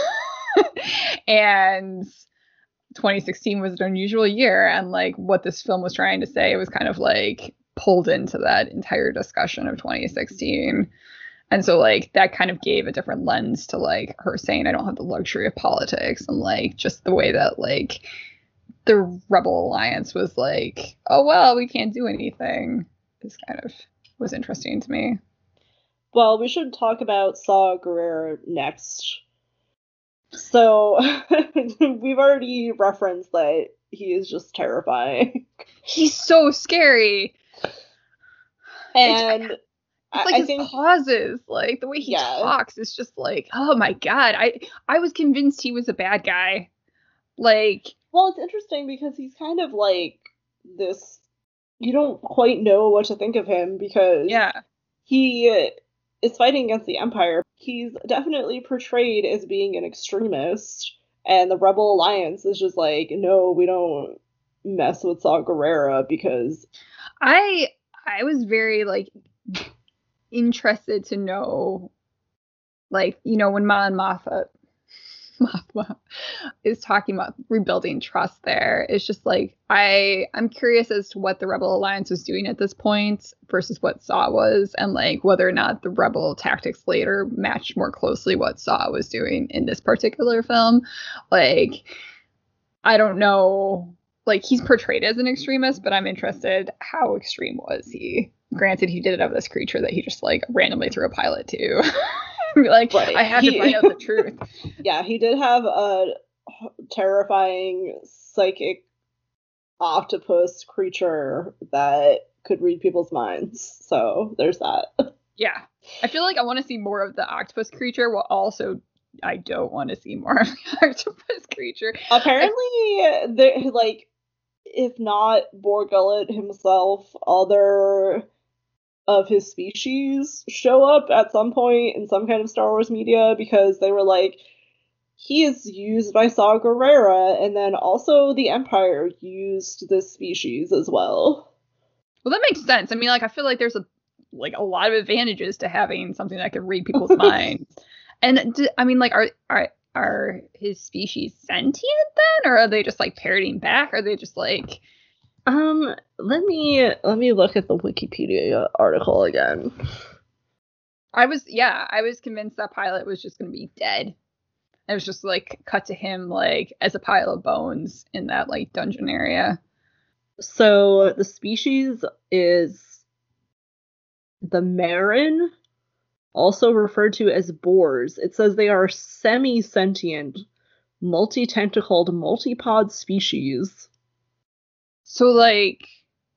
And twenty sixteen was an unusual year, and like what this film was trying to say, it was kind of like pulled into that entire discussion of twenty sixteen. And so like that kind of gave a different lens to like her saying I don't have the luxury of politics, and like just the way that like the Rebel Alliance was like, oh well, we can't do anything, is kind of was interesting to me. Well, we should talk about Saw Gerrera next. So we've already referenced that he is just terrifying. He's so scary. And it's, it's like I his think, pauses, like the way he yeah. talks is just like, oh my god. I I was convinced he was a bad guy. Like, well, it's interesting because he's kind of like this, you don't quite know what to think of him because yeah. he is fighting against the Empire. He's definitely portrayed as being an extremist, and the Rebel Alliance is just like, no, we don't mess with Saw Gerrera because I I was very like interested to know, like, you know, when Mon Mothma Mothma is talking about rebuilding trust there, it's just like I I'm curious as to what the Rebel Alliance was doing at this point versus what Saw was, and like whether or not the Rebel tactics later matched more closely what Saw was doing in this particular film. Like, I don't know, like he's portrayed as an extremist, but I'm interested, how extreme was he? Granted, he did it of this creature that he just like randomly threw a pilot to. Like, right. I have he, to find out the truth. Yeah, he did have a terrifying psychic octopus creature that could read people's minds. So there's that. Yeah. I feel like I want to see more of the octopus creature, while also I don't want to see more of the octopus creature. Apparently, I, there, like, if not Bor Gullet himself, other of his species show up at some point in some kind of Star Wars media, because they were like, he is used by Saw Gerrera, and then also the Empire used this species as well. Well, that makes sense. I mean, like, I feel like there's a like a lot of advantages to having something that could read people's minds. And d- I mean, like, are are are his species sentient then, or are they just like parroting back? Or are they just like? Um, let me let me look at the Wikipedia article again. I was yeah, I was convinced that pilot was just going to be dead. It was just like cut to him like as a pile of bones in that like dungeon area. So the species is the Marin, also referred to as boars. It says they are semi-sentient, multi-tentacled, multipod species. So, like,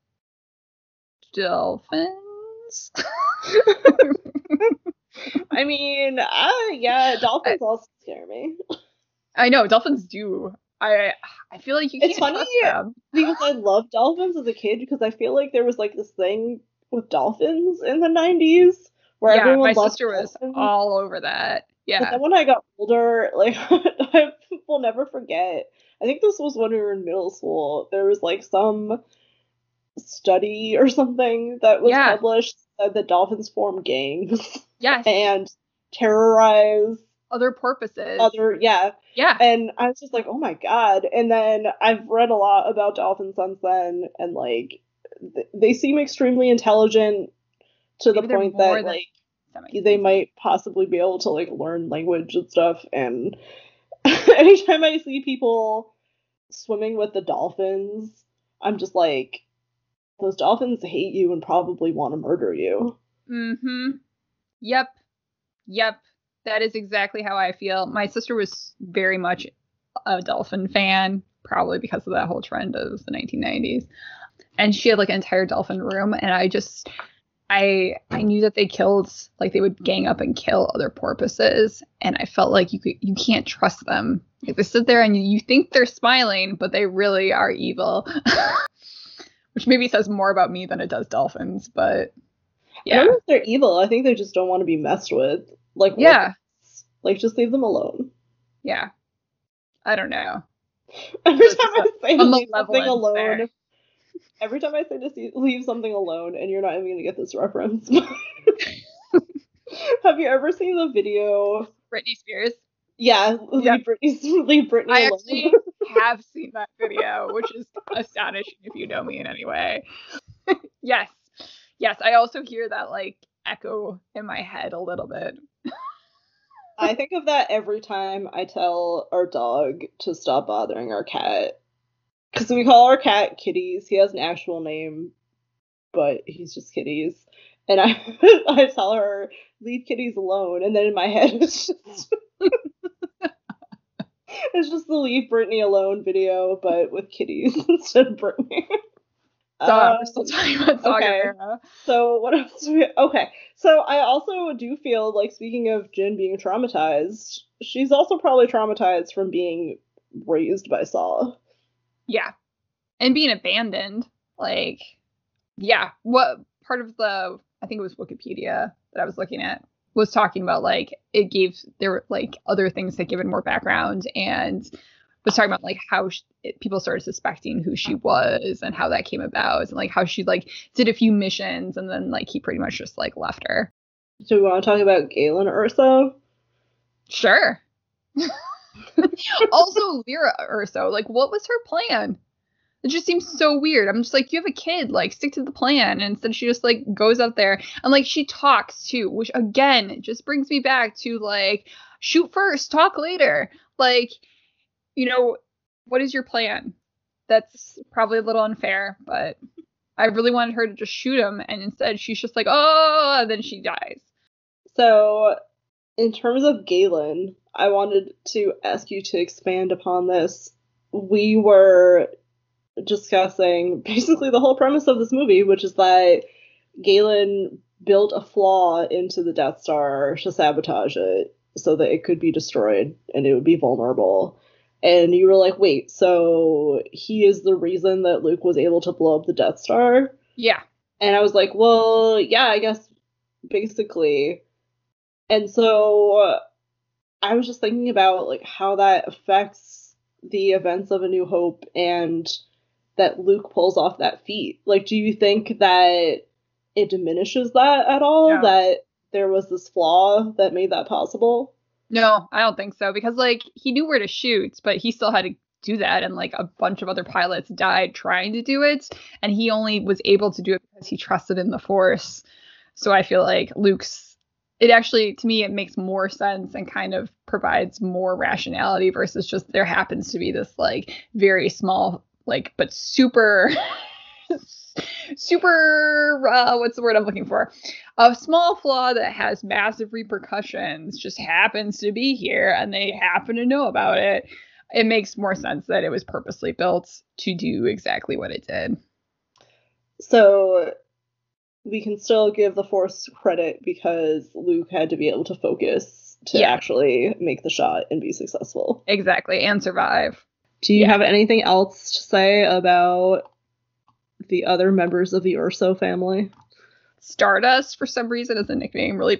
dolphins? I mean, uh, yeah, dolphins I, also scare me. I know, dolphins do. I I feel like you can't it's funny trust them. Because I loved dolphins as a kid, because I feel like there was, like, this thing with dolphins in the nineties, where yeah, everyone my loved sister dolphins. was all over that. Yeah. But then when I got older, like, I will never forget, I think this was when we were in middle school, there was, like, some study or something that was yeah. published said that dolphins form gangs. Yes. And terrorize other porpoises. Other, yeah. Yeah. And I was just like, oh my god. And then I've read a lot about dolphins since then, and like, th- they seem extremely intelligent to Maybe the point that like they might possibly be able to like learn language and stuff. And anytime I see people swimming with the dolphins, I'm just like, those dolphins hate you and probably want to murder you. Mm-hmm. Yep. Yep. That is exactly how I feel. My sister was very much a dolphin fan, probably because of that whole trend of the nineteen nineties. And she had like an entire dolphin room, and I just I I knew that they killed, like they would gang up and kill other porpoises, and I felt like you could you can't trust them. Like they sit there and you think they're smiling, but they really are evil. Which maybe says more about me than it does dolphins, but yeah. I don't know if they're evil. I think they just don't want to be messed with. Like, yeah. Like, just leave them alone. Yeah. I don't know. Every time I say to leave something alone, there. every time I say to leave something alone, and you're not even going to get this reference. Have you ever seen the video? Britney Spears? Yeah, leave, yep. Britney, leave Britney I alone. actually have seen that video, which is astonishing if you know me in any way. Yes. Yes, I also hear that, like, echo in my head a little bit. I think of that every time I tell our dog to stop bothering our cat. Because we call our cat Kitties. He has an actual name, but he's just Kitties. And I I tell her, leave Kitties alone. And then in my head, it's just... it's just the leave Britney alone video, but with kitties instead of Britney. Sorry, um, we're still talking about Saga okay. Vera. So what else do we... Okay, so I also do feel like, speaking of Jin being traumatized, she's also probably traumatized from being raised by Saw. Yeah. And being abandoned. Like, yeah. What part of the, I think it was Wikipedia that I was looking at, was talking about, like, it gave, there were, like, other things that give it more background, and was talking about, like, how she, it, people started suspecting who she was and how that came about, and, like, how she, like, did a few missions, and then, like, he pretty much just, like, left her. Do we want to talk about Galen Urso? Sure. Also, Lyra Urso, like, what was her plan? It just seems so weird. I'm just like, you have a kid, like, stick to the plan. And instead she just, like, goes up there. And, like, she talks, too, which, again, just brings me back to, like, shoot first, talk later. Like, you know, what is your plan? That's probably a little unfair, but I really wanted her to just shoot him. And instead she's just like, oh, and then she dies. So, in terms of Galen, I wanted to ask you to expand upon this. We were discussing basically the whole premise of this movie, which is that Galen built a flaw into the Death Star to sabotage it so that it could be destroyed and it would be vulnerable. And you were like, wait, so he is the reason that Luke was able to blow up the Death Star? Yeah. And I was like, well, yeah, I guess basically. And so I was just thinking about, like, how that affects the events of A New Hope, and that Luke pulls off that feat. Like, do you think that it diminishes that at all? No. That there was this flaw that made that possible? No, I don't think so. Because, like, he knew where to shoot, but he still had to do that. And, like, a bunch of other pilots died trying to do it. And he only was able to do it because he trusted in the Force. So I feel like Luke's, it actually, to me, it makes more sense and kind of provides more rationality versus just there happens to be this, like, very small, like, but super, super, uh, what's the word I'm looking for? A small flaw that has massive repercussions just happens to be here and they happen to know about it. It makes more sense that it was purposely built to do exactly what it did. So we can still give the Force credit because Luke had to be able to focus to yeah. actually make the shot and be successful. Exactly, and survive. Do you yeah. have anything else to say about the other members of the Urso family? Stardust, for some reason, is a nickname really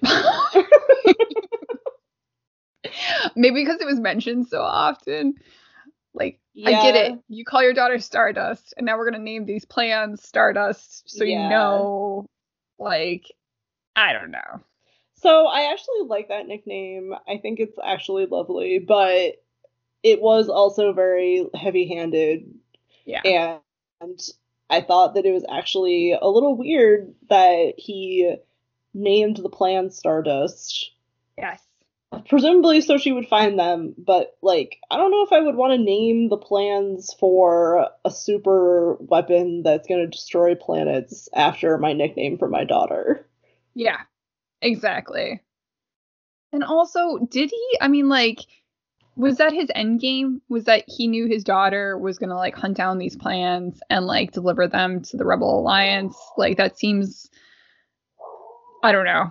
maybe because it was mentioned so often. Like, yeah. I get it. You call your daughter Stardust, and now we're going to name these plans Stardust, so yeah. you know, like, I don't know. So I actually like that nickname. I think it's actually lovely, but it was also very heavy-handed. Yeah. And I thought that it was actually a little weird that he named the plan Stardust. Yes. Presumably so she would find them, but, like, I don't know if I would want to name the plans for a super weapon that's going to destroy planets after my nickname for my daughter. Yeah, exactly. And also, did he, I mean, like, was that his end game? Was that he knew his daughter was going to, like, hunt down these plans and, like, deliver them to the Rebel Alliance? Like, that seems, I don't know.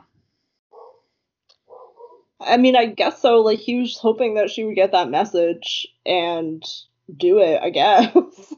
I mean, I guess so. Like, he was hoping that she would get that message and do it, I guess.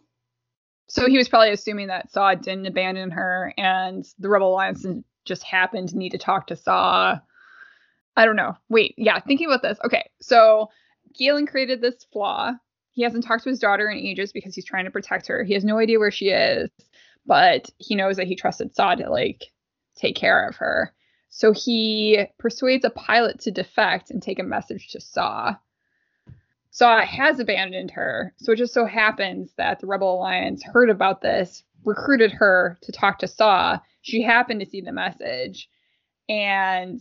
So he was probably assuming that Saw didn't abandon her and the Rebel Alliance just happened to need to talk to Saw. I don't know. Wait, yeah, thinking about this. Okay, so Galen created this flaw. He hasn't talked to his daughter in ages because he's trying to protect her. He has no idea where she is, but he knows that he trusted Saw to, like, take care of her. So he persuades a pilot to defect and take a message to Saw. Saw has abandoned her. So it just so happens that the Rebel Alliance heard about this, recruited her to talk to Saw. She happened to see the message. And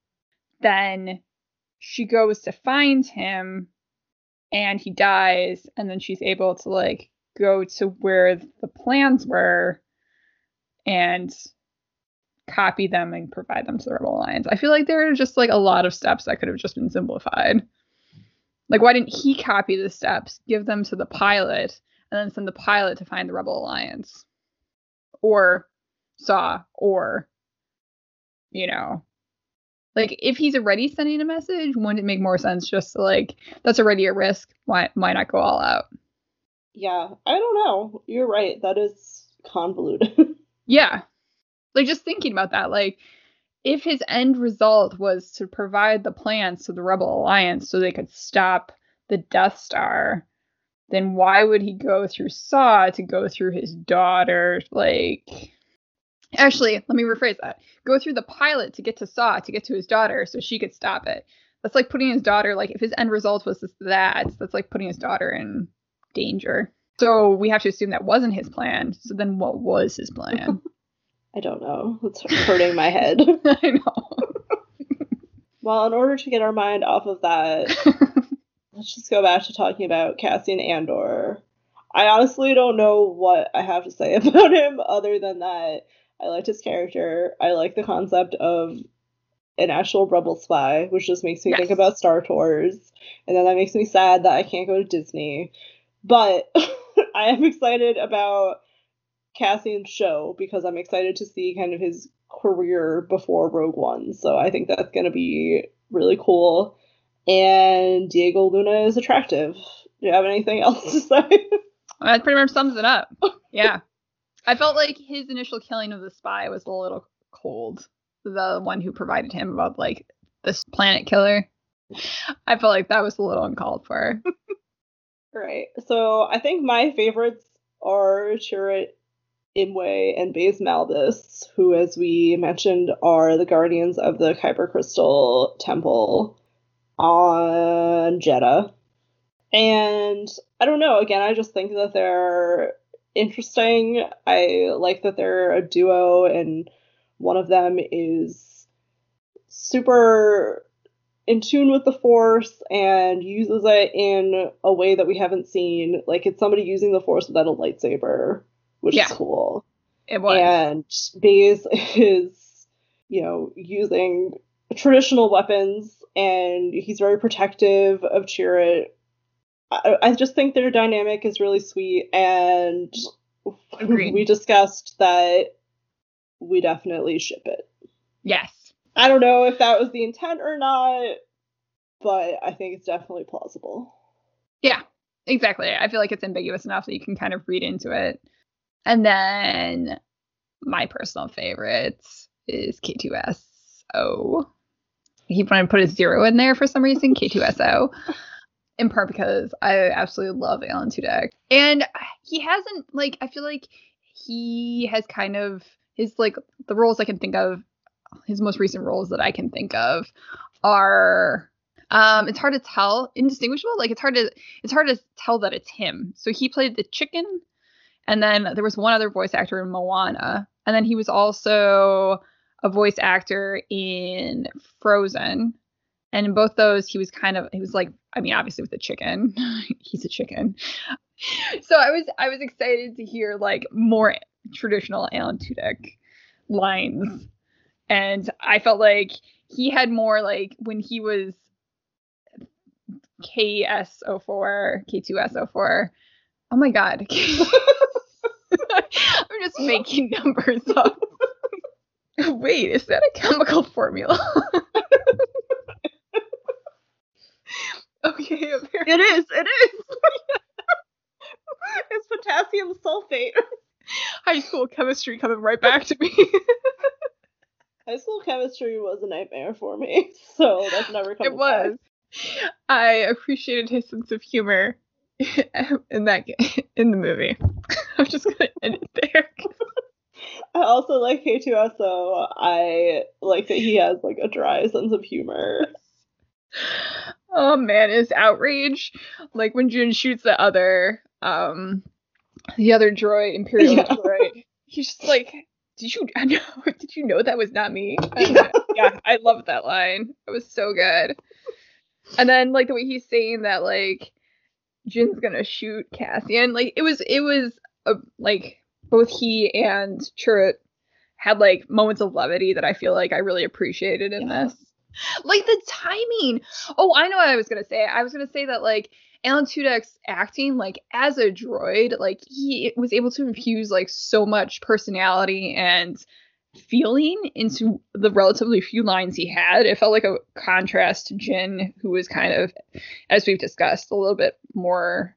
then she goes to find him and he dies. And then she's able to, like, go to where the plans were and copy them and provide them to the Rebel Alliance. I feel like there are just, like, a lot of steps that could have just been simplified. Like, why didn't he copy the steps, give them to the pilot, and then send the pilot to find the Rebel Alliance? Or Saw, or, you know, like, if he's already sending a message, wouldn't it make more sense just to, like, that's already a risk, why, why not go all out? Yeah, I don't know. You're right. That is convoluted. Yeah. Like, just thinking about that, like, if his end result was to provide the plans to the Rebel Alliance so they could stop the Death Star, then why would he go through Saw to go through his daughter? Like, actually, let me rephrase that. Go through the pilot to get to Saw, to get to his daughter so she could stop it. That's like putting his daughter, like, if his end result was that, that's like putting his daughter in danger. So we have to assume that wasn't his plan. So then what was his plan? I don't know. It's hurting my head. I know. Well, in order to get our mind off of that, let's just go back to talking about Cassian Andor. I honestly don't know what I have to say about him other than that I liked his character. I like the concept of an actual rebel spy, which just makes me yes. think about Star Tours. And then that makes me sad that I can't go to Disney. But I am excited about Cassian's show because I'm excited to see kind of his career before Rogue One. So I think that's going to be really cool. And Diego Luna is attractive. Do you have anything else to say? That pretty much sums it up. Yeah. I felt like his initial killing of the spy was a little cold. The one who provided him about, like, this planet killer. I felt like that was a little uncalled for. Right. So I think my favorites are Chirrut Imwe and Baze Malbus, who, as we mentioned, are the guardians of the Kyber Crystal Temple on Jedha. And I don't know, again, I just think that they're interesting. I like that they're a duo, and one of them is super in tune with the Force and uses it in a way that we haven't seen. Like, it's somebody using the Force without a lightsaber, which yeah. is cool. It was. And Baze is, you know, using traditional weapons, and he's very protective of Chirrut. I, I just think their dynamic is really sweet, and Agreed. We discussed that we definitely ship it. Yes. I don't know if that was the intent or not, but I think it's definitely plausible. Yeah, exactly. I feel like it's ambiguous enough that you can kind of read into it. And then my personal favorite is K two S O. He wanted to put a zero in there for some reason, K two S O. In part because I absolutely love Alan Tudyk. And he hasn't, like, I feel like he has kind of, his, like, the roles I can think of his most recent roles that I can think of are um it's hard to tell, indistinguishable. Like it's hard to it's hard to tell that it's him. So he played the chicken, and then there was one other voice actor in Moana, and then he was also a voice actor in Frozen. And in both those, he was kind of, he was like, I mean, obviously with the chicken, he's a chicken. So I was, I was excited to hear like more traditional Alan Tudyk lines. And I felt like he had more like when he was K S O four, K two S O four. Oh my God. I'm just making numbers up. Wait, is that a chemical formula? Okay, apparently. It is. It is. It's potassium sulfate. High school chemistry coming right back to me. High school chemistry was a nightmare for me, so that's never coming It was. Back. I appreciated his sense of humor in that in the movie. I'm just gonna end it there. I also like K two S O. I like that he has like a dry sense of humor. Oh man, his outrage, like when Jin shoots the other, um, the other droid, Imperial yeah. droid. He's just like, "Did you know? Did you know that was not me?" Yeah. Yeah, I loved that line. It was so good. And then like the way he's saying that, like Jin's gonna shoot Cassian, like it was, it was a, like both he and Chirrut had like moments of levity that I feel like I really appreciated in yeah. this. Like the timing. Oh, I know what I was going to say. I was going to say that like Alan Tudyk's acting, like as a droid, like he was able to infuse like so much personality and feeling into the relatively few lines he had. It felt like a contrast to Jin, who was kind of, as we've discussed, a little bit more.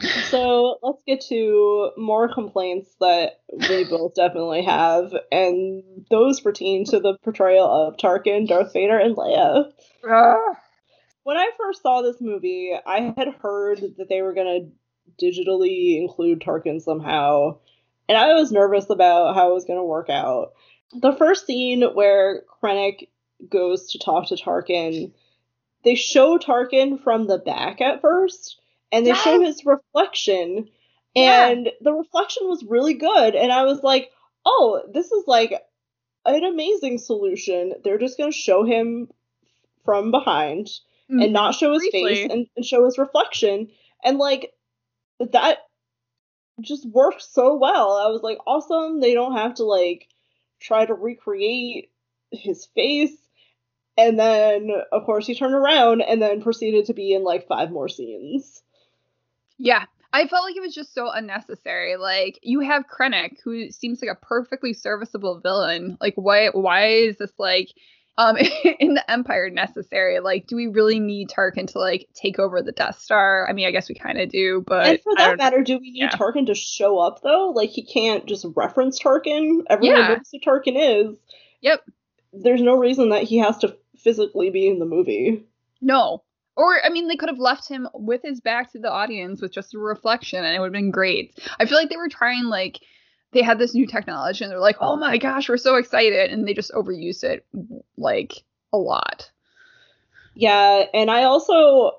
So let's get to more complaints that we both definitely have, and those pertain to the portrayal of Tarkin, Darth Vader, and Leia. Uh. When I first saw this movie, I had heard that they were going to digitally include Tarkin somehow, and I was nervous about how it was going to work out. The first scene where Krennic goes to talk to Tarkin, they show Tarkin from the back at first. And they yes. show his reflection, and yeah. the reflection was really good. And I was like, oh, this is like an amazing solution. They're just going to show him from behind mm, and not show his briefly. face and, and show his reflection. And like, that just worked so well. I was like, awesome. They don't have to like try to recreate his face. And then, of course, he turned around and then proceeded to be in like five more scenes. Yeah, I felt like it was just so unnecessary. Like, you have Krennic, who seems like a perfectly serviceable villain. Like, why why is this, like, um, in the Empire necessary? Like, do we really need Tarkin to, like, take over the Death Star? I mean, I guess we kind of do, but... And for that matter, do we need yeah. Tarkin to show up, though? Like, he can't just reference Tarkin. Everyone yeah. knows who Tarkin is. Yep. There's no reason that he has to physically be in the movie. No. Or, I mean, they could have left him with his back to the audience with just a reflection, and it would have been great. I feel like they were trying, like, they had this new technology, and they're like, oh my gosh, we're so excited, and they just overused it, like, a lot. Yeah, and I also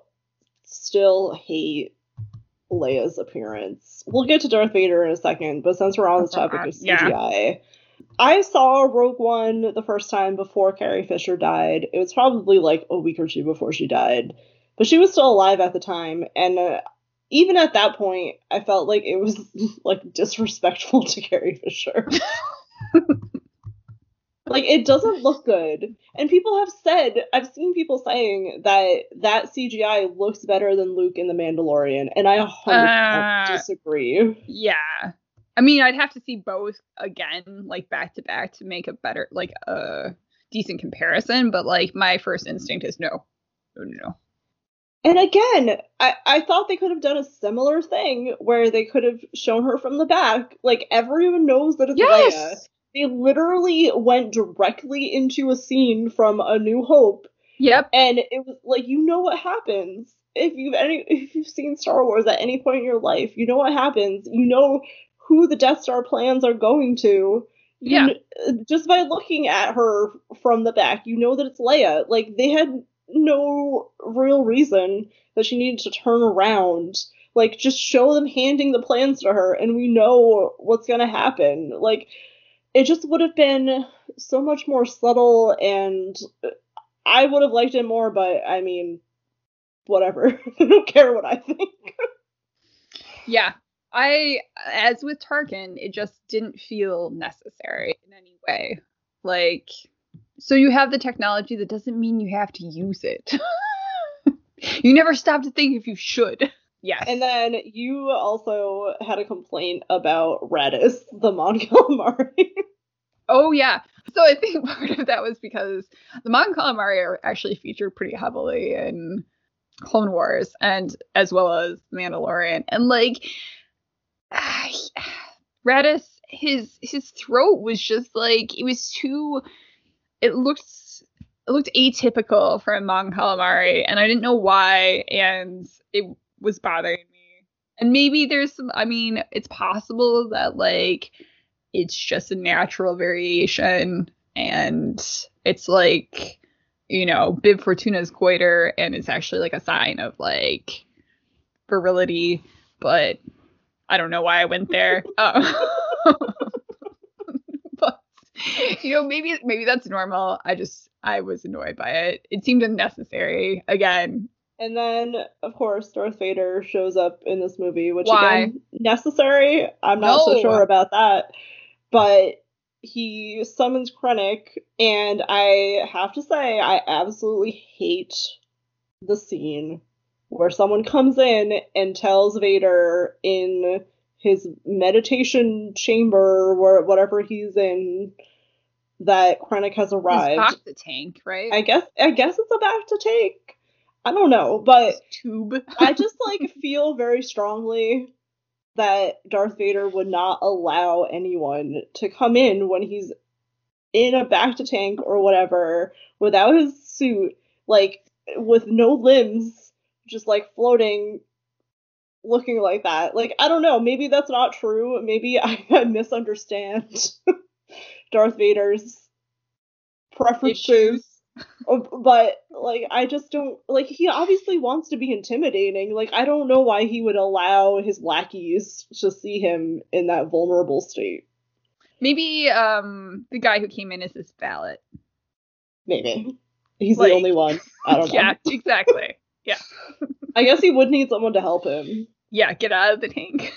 still hate Leia's appearance. We'll get to Darth Vader in a second, but since we're on this topic of C G I... Yeah. I saw Rogue One the first time before Carrie Fisher died. It was probably like a week or two before she died. But she was still alive at the time. And uh, even at that point, I felt like it was like disrespectful to Carrie Fisher. Like, it doesn't look good. And people have said, I've seen people saying that that C G I looks better than Luke in The Mandalorian. And I one hundred percent uh, disagree. Yeah. I mean, I'd have to see both again, like back to back, to make a better, like a uh, decent comparison. But like, my first instinct is no, no, no. And again, I, I thought they could have done a similar thing where they could have shown her from the back. Like, everyone knows that it's yes! Leia. They literally went directly into a scene from A New Hope. Yep. And it was like, you know what happens. If you've any, if you've seen Star Wars at any point in your life, you know what happens. You know who the Death Star plans are going to. Yeah. You kn- just by looking at her from the back, you know that it's Leia. Like, they had no real reason that she needed to turn around. Like, just show them handing the plans to her, and we know what's gonna happen. Like, it just would have been so much more subtle, and I would have liked it more, but, I mean, whatever. I don't care what I think. Yeah. I, as with Tarkin, it just didn't feel necessary in any way. Like, so you have the technology, that doesn't mean you have to use it. You never stop to think if you should. Yes. And then you also had a complaint about Radis, the Mon Calamari. Oh, yeah. So I think part of that was because the Mon Calamari are actually featured pretty heavily in Clone Wars, and as well as Mandalorian. And, like, Radis, his his throat was just, like, it was too, it looked, it looked atypical for a Mon Calamari, and I didn't know why, and it was bothering me. And maybe there's some, I mean, it's possible that, like, it's just a natural variation, and it's like, you know, Bib Fortuna's goiter, and it's actually like a sign of like virility, but I don't know why I went there. Um, but you know, maybe maybe that's normal. I just I was annoyed by it. It seemed unnecessary again. And then, of course, Darth Vader shows up in this movie, which, Why? again, necessary. I'm not No. so sure about that. But he summons Krennic, and I have to say, I absolutely hate the scene where someone comes in and tells Vader in his meditation chamber, or whatever he's in, that Krennic has arrived. His Bacta tank, right? I guess I guess it's a Bacta tank. I don't know, but tube. I just like feel very strongly that Darth Vader would not allow anyone to come in when he's in a Bacta tank or whatever without his suit, like with no limbs, just like floating, looking like that. Like, I don't know, maybe that's not true. Maybe I, I misunderstand Darth Vader's preferences. Issues. But, like, I just don't, like, he obviously wants to be intimidating. Like, I don't know why he would allow his lackeys to see him in that vulnerable state. Maybe um the guy who came in is his valet. Maybe. He's Like, the only one. I don't know. Yeah, exactly. Yeah. I guess he would need someone to help him. Yeah, get out of the tank.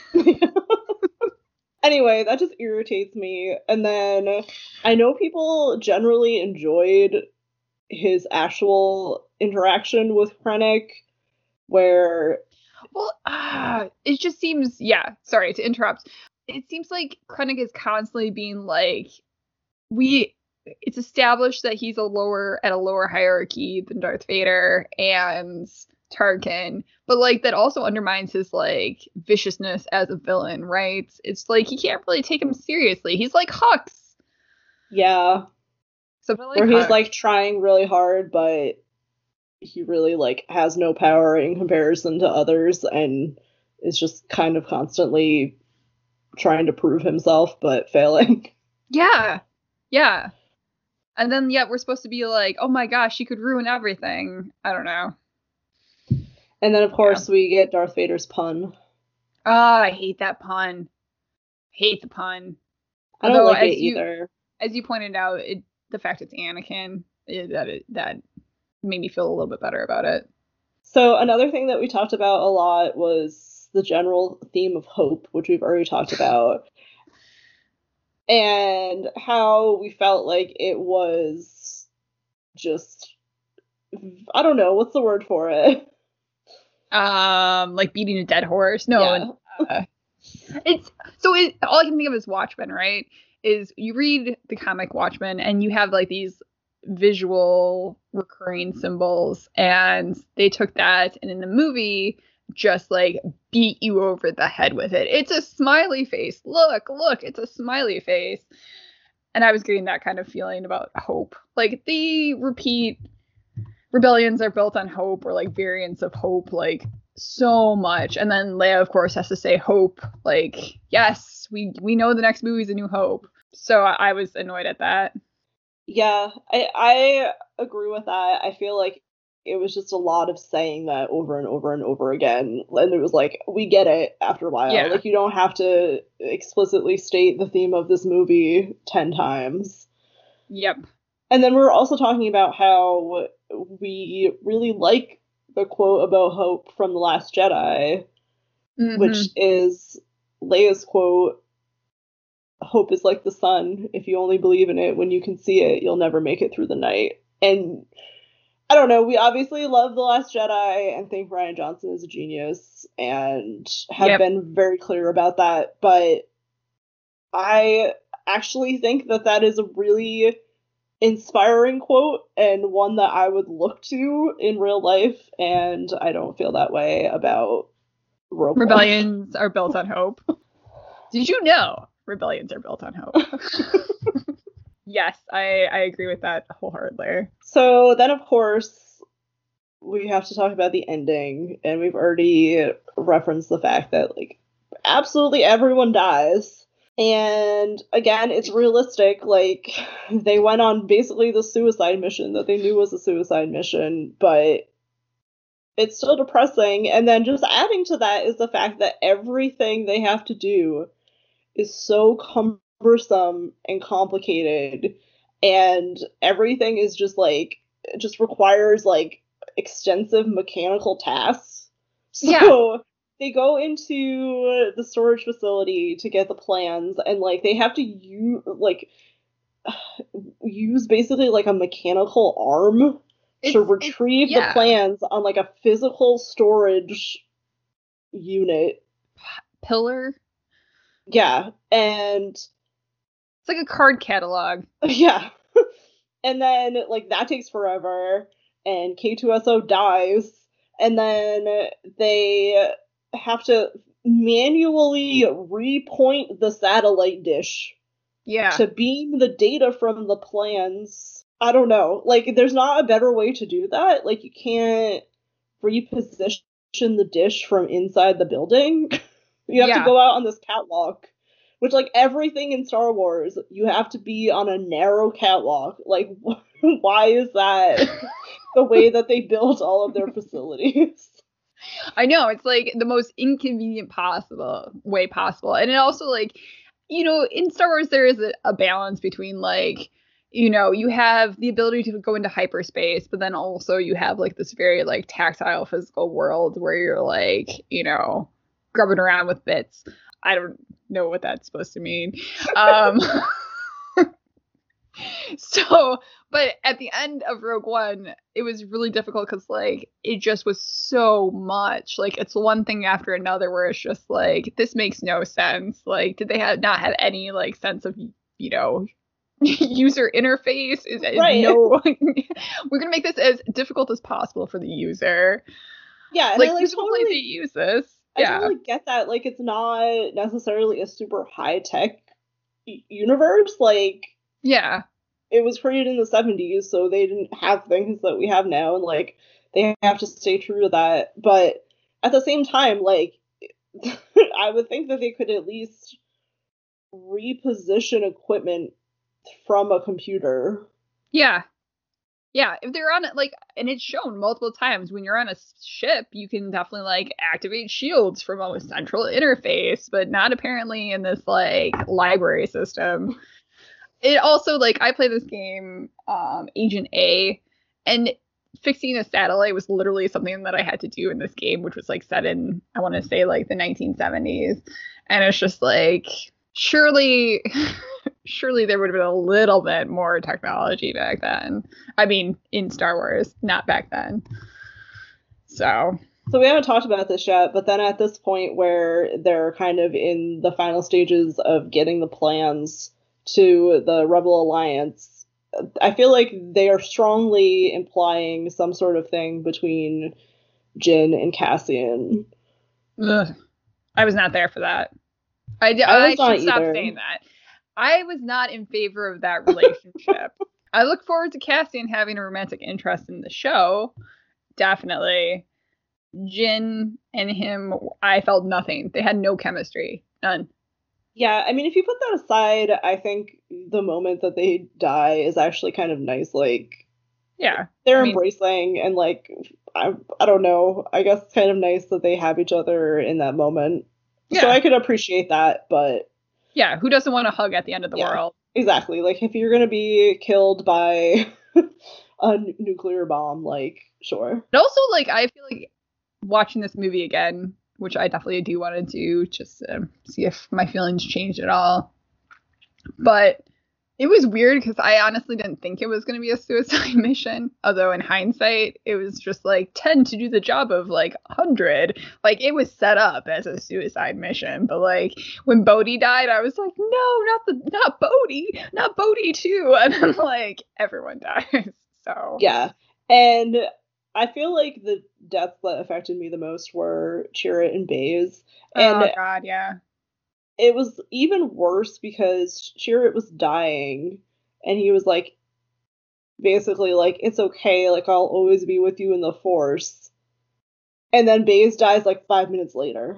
Anyway, that just irritates me. And then I know people generally enjoyed his actual interaction with Krennic, where... Well, uh, it just seems, yeah, sorry to interrupt. It seems like Krennic is constantly being like, we, it's established that he's a lower, at a lower hierarchy than Darth Vader and Tarkin, but like that also undermines his like viciousness as a villain, right? It's like you can't really take him seriously. He's like Hux. Yeah. Something like Where Hux. he's like trying really hard, but he really like has no power in comparison to others, and is just kind of constantly trying to prove himself but failing. Yeah. Yeah. And then yeah, we're supposed to be like, oh my gosh, he could ruin everything. I don't know. And then of course yeah. we get Darth Vader's pun. Ah, oh, I hate that pun. Hate the pun. I don't Although, like it you, either. As you pointed out, it, the fact it's Anakin, it, that it, that made me feel a little bit better about it. So another thing that we talked about a lot was the general theme of hope, which we've already talked about. And how we felt like it was just, I don't know, what's the word for it? Um, like beating a dead horse. No, yeah. uh, it's so. It, all I can think of is Watchmen, right? Is you read the comic Watchmen and you have like these visual recurring symbols, and they took that and in the movie just like beat you over the head with it. It's a smiley face. Look, look, it's a smiley face. And I was getting that kind of feeling about hope. Like the repeat rebellions are built on hope, or like variants of hope, like so much. And then Leia, of course, has to say hope. Like, yes, we we know the next movie is A New Hope. So I, I was annoyed at that. Yeah, I I agree with that. I feel like it was just a lot of saying that over and over and over again. And it was like, we get it after a while. Yeah. Like, you don't have to explicitly state the theme of this movie ten times. Yep. And then we were also talking about how we really like the quote about Hope from The Last Jedi, Mm-hmm. which is Leia's quote, "Hope is like the sun. If you only believe in it when you can see it, you'll never make it through the night." And I don't know, we obviously love The Last Jedi and think Rian Johnson is a genius and have Yep. been very clear about that, but I actually think that that is a really inspiring quote and one that I would look to in real life, and I don't feel that way about Rogue One. Rebellions are built on hope. Did you know rebellions are built on hope? Yes, I, I agree with that wholeheartedly. So then, of course, we have to talk about the ending, and we've already referenced the fact that, like, absolutely everyone dies. And again, it's realistic. Like, they went on basically the suicide mission that they knew was a suicide mission, but it's still depressing. And then just adding to that is the fact that everything they have to do is so cumbersome and complicated, and everything is just like, it just requires like extensive mechanical tasks. So yeah. They go into the storage facility to get the plans, and like they have to use like use basically like a mechanical arm it's, to retrieve yeah. the plans on like a physical storage unit pillar. Yeah, and it's like a card catalog. Yeah. And then like that takes forever, and K two S O dies, and then they have to manually repoint the satellite dish. Yeah. To beam the data from the plans. I don't know. Like, there's not a better way to do that. Like, you can't reposition the dish from inside the building. You have yeah. to go out on this catwalk. Which, like, everything in Star Wars, you have to be on a narrow catwalk. Like, why is that the way that they built all of their facilities? I know, it's like the most inconvenient possible way possible. And it also, like, you know, in Star Wars, there is a, a balance between, like, you know, you have the ability to go into hyperspace, but then also you have, like, this very, like, tactile physical world where you're, like, you know, grubbing around with bits. I don't know what that's supposed to mean. Um, so, but at the end of Rogue One, it was really difficult because, like, it just was so much. Like, it's one thing after another where it's just like, this makes no sense. Like, did they have not have any, like, sense of, you know, user interface? Is, is right. No, we're gonna make this as difficult as possible for the user. Yeah, and like, I, like, totally they use this. I yeah. totally get that. Like, it's not necessarily a super high tech universe. Like, yeah, it was created in the seventies, so they didn't have things that we have now, and like they have to stay true to that. But at the same time, like I would think that they could at least reposition equipment from a computer. Yeah. Yeah, if they're on it, like, and it's shown multiple times, when you're on a ship, you can definitely, like, activate shields from a central interface, but not apparently in this, like, library system. It also, like, I play this game, um, Agent A, and fixing a satellite was literally something that I had to do in this game, which was, like, set in, I want to say, like, the nineteen seventies. And it's just, like, surely... surely there would have been a little bit more technology back then. I mean, in Star Wars, not back then. So. So we haven't talked about this yet, but then at this point where they're kind of in the final stages of getting the plans to the Rebel Alliance, I feel like they are strongly implying some sort of thing between Jyn and Cassian. Ugh. I was not there for that. I, I, I should stop either. saying that. I was not in favor of that relationship. I look forward to Cassian having a romantic interest in the show. Definitely. Jyn and him, I felt nothing. They had no chemistry. None. Yeah, I mean, if you put that aside, I think the moment that they die is actually kind of nice. Like, Yeah. I they're mean, embracing, and like, I, I don't know. I guess it's kind of nice that they have each other in that moment. So yeah. I could appreciate that, but Yeah. Who doesn't want a hug at the end of the yeah, world? exactly. Like, if you're gonna be killed by a n- nuclear bomb, like, sure. But also, like, I feel like watching this movie again, which I definitely do want to do, just to see if my feelings changed at all. But it was weird because I honestly didn't think it was going to be a suicide mission. Although in hindsight, it was just like ten to do the job of like one hundred. Like it was set up as a suicide mission. But like when Bodhi died, I was like, no, not the not Bodhi, not Bodhi too. And then like everyone dies. So Yeah. And I feel like the deaths that affected me the most were Chirrut and Baze. And oh god, yeah. it was even worse because Chirrut was dying and he was like basically like, it's okay, like I'll always be with you in the force. And then Baze dies like five minutes later.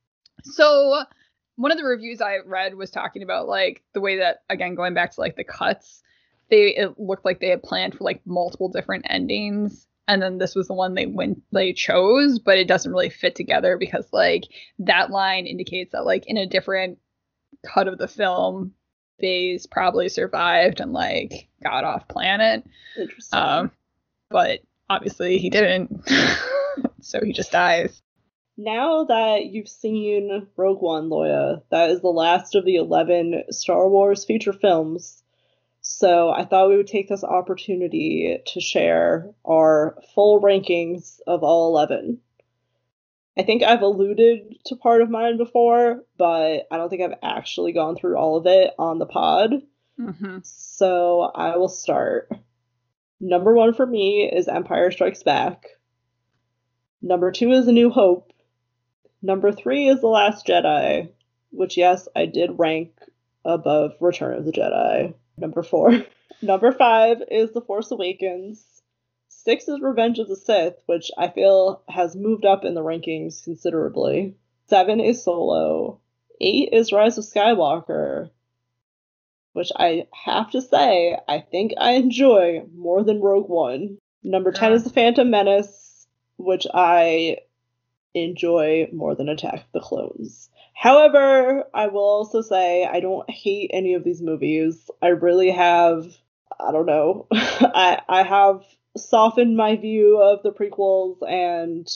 So one of the reviews I read was talking about like the way that, again, going back to like the cuts, they it looked like they had planned for like multiple different endings, and then this was the one they went they chose, but it doesn't really fit together because like that line indicates that like in a different cut of the film, Baze probably survived and like got off planet. Interesting. Um, but obviously he didn't, so he just dies. Now that you've seen Rogue One, Loya, that is the last of the eleven Star Wars feature films. So I thought we would take this opportunity to share our full rankings of all eleven. I think I've alluded to part of mine before, but I don't think I've actually gone through all of it on the pod. Mm-hmm. So I will start. Number one for me is Empire Strikes Back. Number two is A New Hope. Number three is The Last Jedi, which, yes, I did rank above Return of the Jedi. Number four. Number five is The Force Awakens. Six is Revenge of the Sith, which I feel has moved up in the rankings considerably. Seven is Solo. Eight is Rise of Skywalker, which I have to say, I think I enjoy more than Rogue One. Number ten is The Phantom Menace, which I enjoy more than Attack of the Clones. However, I will also say I don't hate any of these movies. I really have, I don't know, I, I have softened my view of the prequels and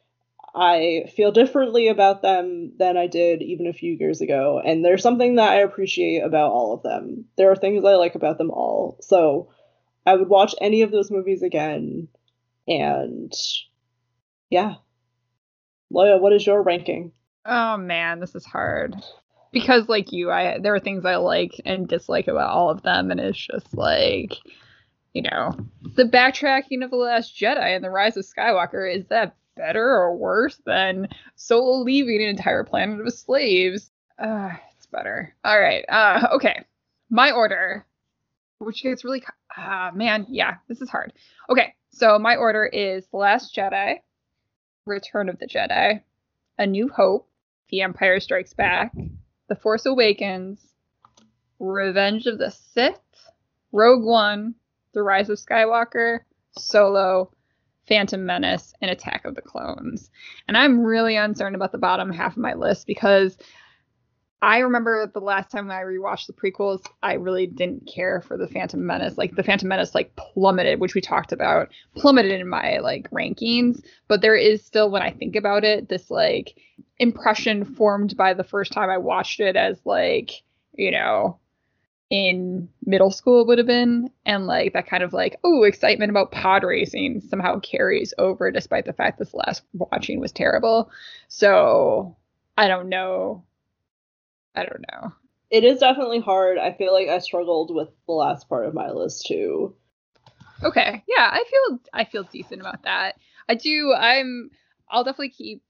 I feel differently about them than I did even a few years ago. And there's something that I appreciate about all of them. There are things I like about them all. So I would watch any of those movies again. And yeah. Loya, what is your ranking? Oh man, this is hard. Because like you, I there are things I like and dislike about all of them, and it's just like, you know, the backtracking of The Last Jedi and The Rise of Skywalker, is that better or worse than Solo leaving an entire planet of slaves? Uh, it's better. All right. Uh, okay. My order, which gets really, ah, uh, man, yeah, this is hard. Okay, so my order is The Last Jedi, Return of the Jedi, A New Hope, The Empire Strikes Back, The Force Awakens, Revenge of the Sith, Rogue One, The Rise of Skywalker, Solo, Phantom Menace, and Attack of the Clones. And I'm really uncertain about the bottom half of my list because I remember the last time I rewatched the prequels, I really didn't care for the Phantom Menace. Like the Phantom Menace like plummeted, which we talked about, plummeted in my like rankings. But there is still, when I think about it, this like impression formed by the first time I watched it as like, you know, in middle school it would have been. And like that kind of like, oh, excitement about pod racing somehow carries over despite the fact this last watching was terrible. So I don't know. I don't know. It is definitely hard. I feel like I struggled with the last part of my list too. Okay. Yeah, I feel I feel decent about that. I do. I'm I'll definitely keep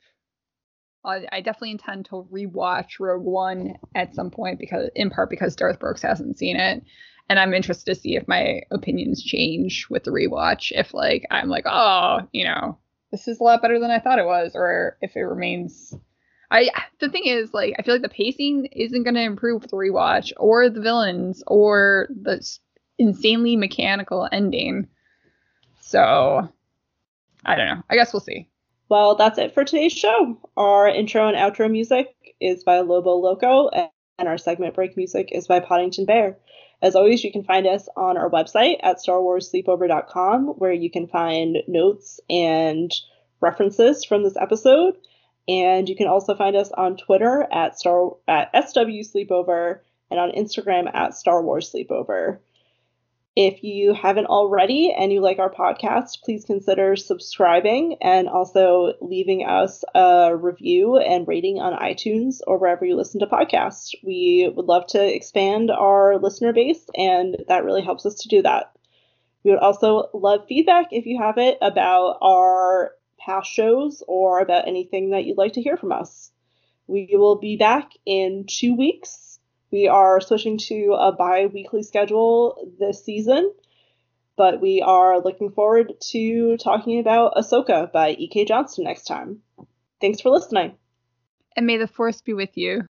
I, I definitely intend to rewatch Rogue One at some point because in part because Darth Brooks hasn't seen it. And I'm interested to see if my opinions change with the rewatch. If like I'm like, oh, you know, this is a lot better than I thought it was, or if it remains I the thing is, like, I feel like the pacing isn't going to improve with the rewatch, or the villains, or the insanely mechanical ending. So, I don't know. I guess we'll see. Well, that's it for today's show. Our intro and outro music is by Lobo Loco, and our segment break music is by Poddington Bear. As always, you can find us on our website at star wars sleepover dot com, where you can find notes and references from this episode. And you can also find us on Twitter at Star at S W Sleepover and on Instagram at Star Wars Sleepover. If you haven't already and you like our podcast, please consider subscribing and also leaving us a review and rating on iTunes or wherever you listen to podcasts. We would love to expand our listener base, and that really helps us to do that. We would also love feedback, if you have it, about our past shows or about anything that you'd like to hear from us. We will be back in two weeks. We are switching to a bi-weekly schedule this season, but we are looking forward to talking about Ahsoka by E K Johnston next time. Thanks for listening. And may the Force be with you.